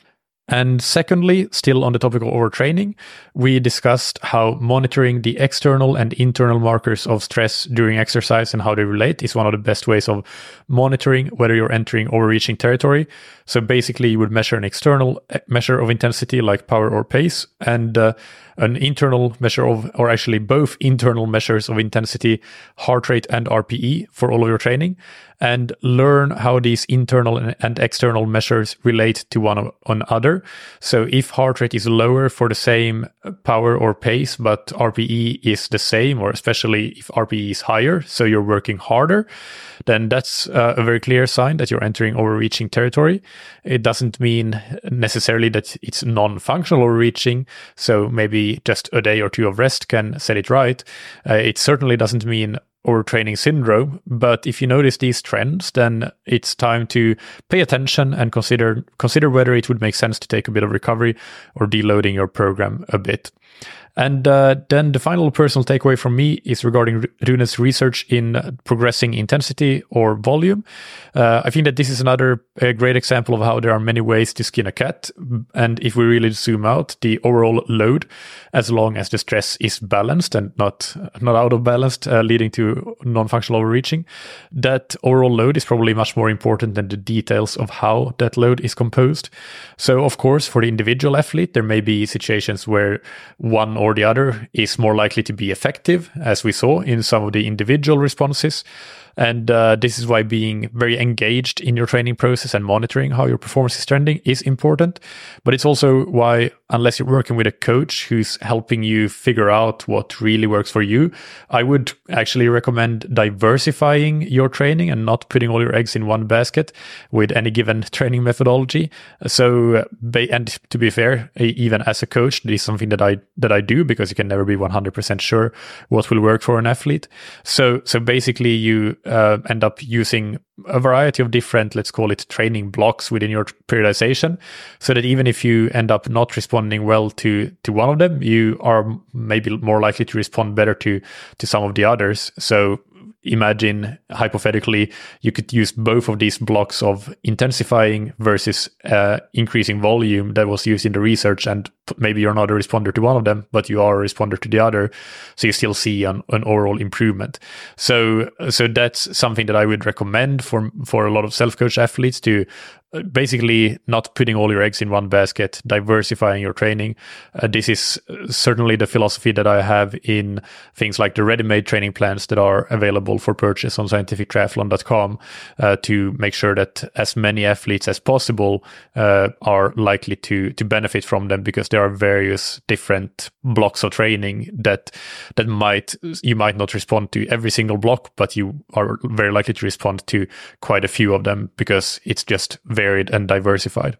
And secondly, still on the topic of overtraining, we discussed how monitoring the external and internal markers of stress during exercise and how they relate is one of the best ways of monitoring whether you're entering overreaching territory. So basically, you would measure an external measure of intensity like power or pace, and uh, an internal measure of, or actually both internal measures of intensity, heart rate and R P E for all of your training, and learn how these internal and external measures relate to one another. So if heart rate is lower for the same power or pace, but R P E is the same, or especially if R P E is higher, so you're working harder, then that's uh, a very clear sign that you're entering overreaching territory. It doesn't mean necessarily that it's non-functional overreaching, so maybe just a day or two of rest can set it right. Uh, it certainly doesn't mean overtraining syndrome, but if you notice these trends, then it's time to pay attention and consider consider whether it would make sense to take a bit of recovery or deloading your program a bit. And uh, then the final personal takeaway from me is regarding Rune's research in progressing intensity or volume. Uh, I think that this is another a great example of how there are many ways to skin a cat. And if we really zoom out, the overall load, as long as the stress is balanced and not not out of balance, uh, leading to non-functional overreaching, that overall load is probably much more important than the details of how that load is composed. So, of course, for the individual athlete, there may be situations where one or the other is more likely to be effective, as we saw in some of the individual responses. And uh, this is why being very engaged in your training process and monitoring how your performance is trending is important. But it's also why, unless you're working with a coach who's helping you figure out what really works for you, I would actually recommend diversifying your training and not putting all your eggs in one basket with any given training methodology. So, and to be fair, even as a coach, this is something that I that I do, because you can never be one hundred percent sure what will work for an athlete. So, so basically, you Uh, end up using a variety of different, let's call it, training blocks within your periodization, so that even if you end up not responding well to to one of them, you are maybe more likely to respond better to to some of the others. So imagine, hypothetically, you could use both of these blocks of intensifying versus uh, increasing volume that was used in the research, and maybe you're not a responder to one of them, but you are a responder to the other, so you still see an, an overall improvement. So, so that's something that I would recommend for for a lot of self-coached athletes, to basically not putting all your eggs in one basket, diversifying your training. Uh, this is certainly the philosophy that I have in things like the ready-made training plans that are available for purchase on scientific triathlon dot com, uh, to make sure that as many athletes as possible uh, are likely to to benefit from them, because there are various different blocks of training that that might you might not respond to every single block, but you are very likely to respond to quite a few of them, because it's just very varied and diversified.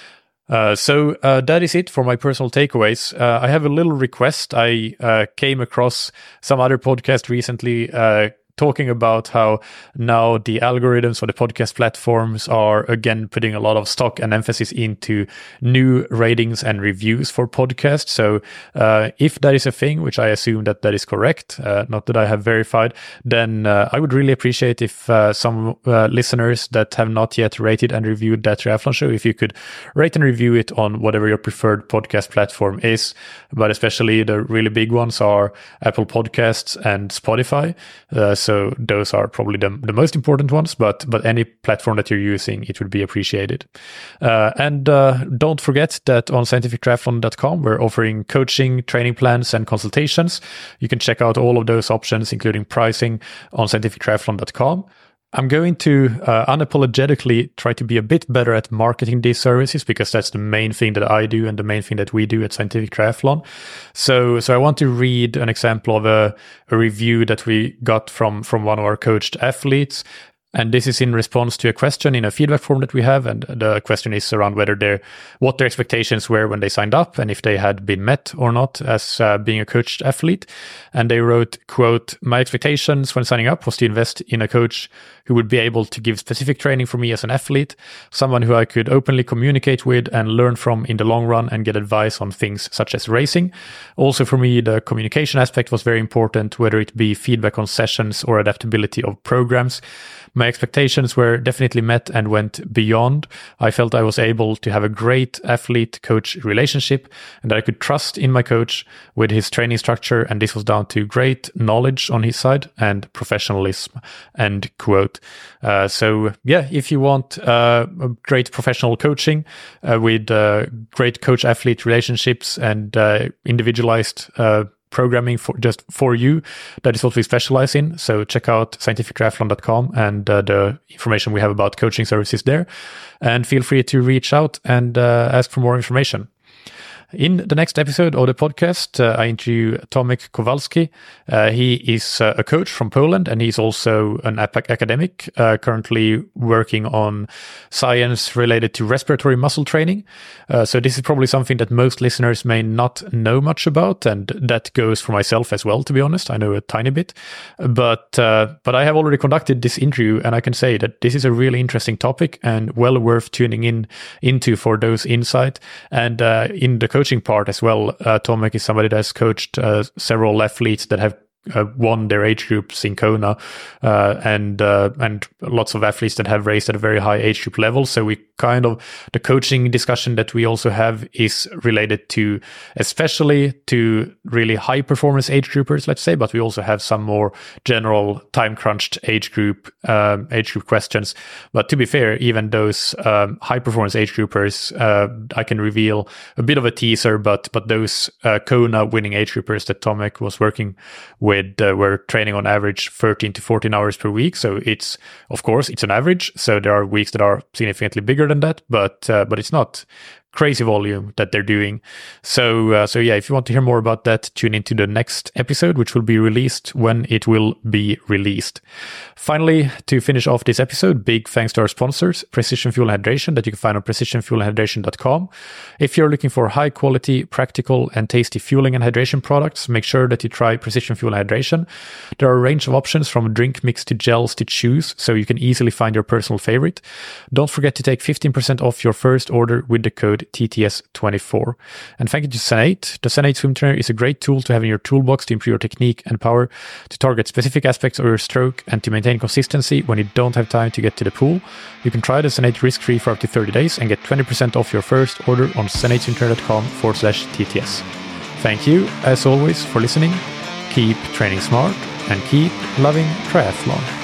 Uh, so uh, that is it for my personal takeaways. Uh, I have a little request. I uh, came across some other podcast recently uh, talking about how now the algorithms for the podcast platforms are again putting a lot of stock and emphasis into new ratings and reviews for podcasts. So uh, if that is a thing, which I assume that that is correct, uh, not that I have verified, then uh, I would really appreciate if uh, some uh, listeners that have not yet rated and reviewed That Triathlon Show, if you could rate and review it on whatever your preferred podcast platform is. But especially the really big ones are Apple Podcasts and Spotify. Uh, So those are probably the, the most important ones, but but any platform that you're using, it would be appreciated. Uh, and uh, don't forget that on scientific triathlon dot com, we're offering coaching, training plans, and consultations. You can check out all of those options, including pricing, on scientific triathlon dot com. I'm going to uh, unapologetically try to be a bit better at marketing these services, because that's the main thing that I do and the main thing that we do at Scientific Triathlon. So, so I want to read an example of a, a review that we got from, from one of our coached athletes. And this is in response to a question in a feedback form that we have. And the question is around whether their, what their expectations were when they signed up, and if they had been met or not as uh, being a coached athlete. And they wrote, quote, "My expectations when signing up was to invest in a coach who would be able to give specific training for me as an athlete, someone who I could openly communicate with and learn from in the long run and get advice on things such as racing. Also for me, the communication aspect was very important, whether it be feedback on sessions or adaptability of programs. my expectations were definitely met and went beyond. I felt I was able to have a great athlete-coach relationship and that I could trust in my coach with his training structure, and this was down to great knowledge on his side and professionalism, end quote. Uh, so yeah, if you want uh, great professional coaching uh, with uh, great coach-athlete relationships and uh, individualized uh, programming for just for you, that is what we specialize in. So check out scientific triathlon dot com and uh, the information we have about coaching services there, and feel free to reach out and uh, ask for more information. In the next episode of the podcast, uh, I interview Tomek Kowalski. Uh, he is uh, a coach from Poland, and he's also an ap- academic, uh, currently working on science related to respiratory muscle training. Uh, so this is probably something that most listeners may not know much about, and that goes for myself as well, to be honest. I know a tiny bit, but uh, but I have already conducted this interview, and I can say that this is a really interesting topic and well worth tuning in into for those insights. And uh, in the coaching part as well, uh, Tomek is somebody that has coached uh, several athletes that have Uh, won their age groups in Kona, uh, and uh, and lots of athletes that have raced at a very high age group level. So we kind of, the coaching discussion that we also have is related to, especially to really high performance age groupers, let's say, but we also have some more general time crunched age group um, age group questions. But to be fair, even those um, high performance age groupers, uh, I can reveal a bit of a teaser, but but those uh, Kona winning age groupers that Tomek was working with With, uh, we're training on average thirteen to fourteen hours per week. So it's, of course, it's an average. So there are weeks that are significantly bigger than that, but uh, but it's not crazy volume that they're doing. So uh, so yeah, if you want to hear more about that, tune into the next episode, which will be released when it will be released. Finally, to finish off this episode, big thanks to our sponsors, Precision Fuel and Hydration, that you can find on precision fuel and hydration dot com. If you're looking for high quality, practical and tasty fueling and hydration products, make sure that you try Precision Fuel and Hydration. There are a range of options from drink mix to gels to chews, so you can easily find your personal favorite. Don't forget to take fifteen percent off your first order with the code T T S twenty-four. And thank you to Zenate. The Zenate Swim Trainer is a great tool to have in your toolbox to improve your technique and power, to target specific aspects of your stroke, and to maintain consistency when you don't have time to get to the pool. You can try the Zenate risk-free for up to thirty days and get twenty percent off your first order on zenateswimtrainer.com forward slash TTS. Thank you, as always, for listening. Keep training smart and keep loving triathlon.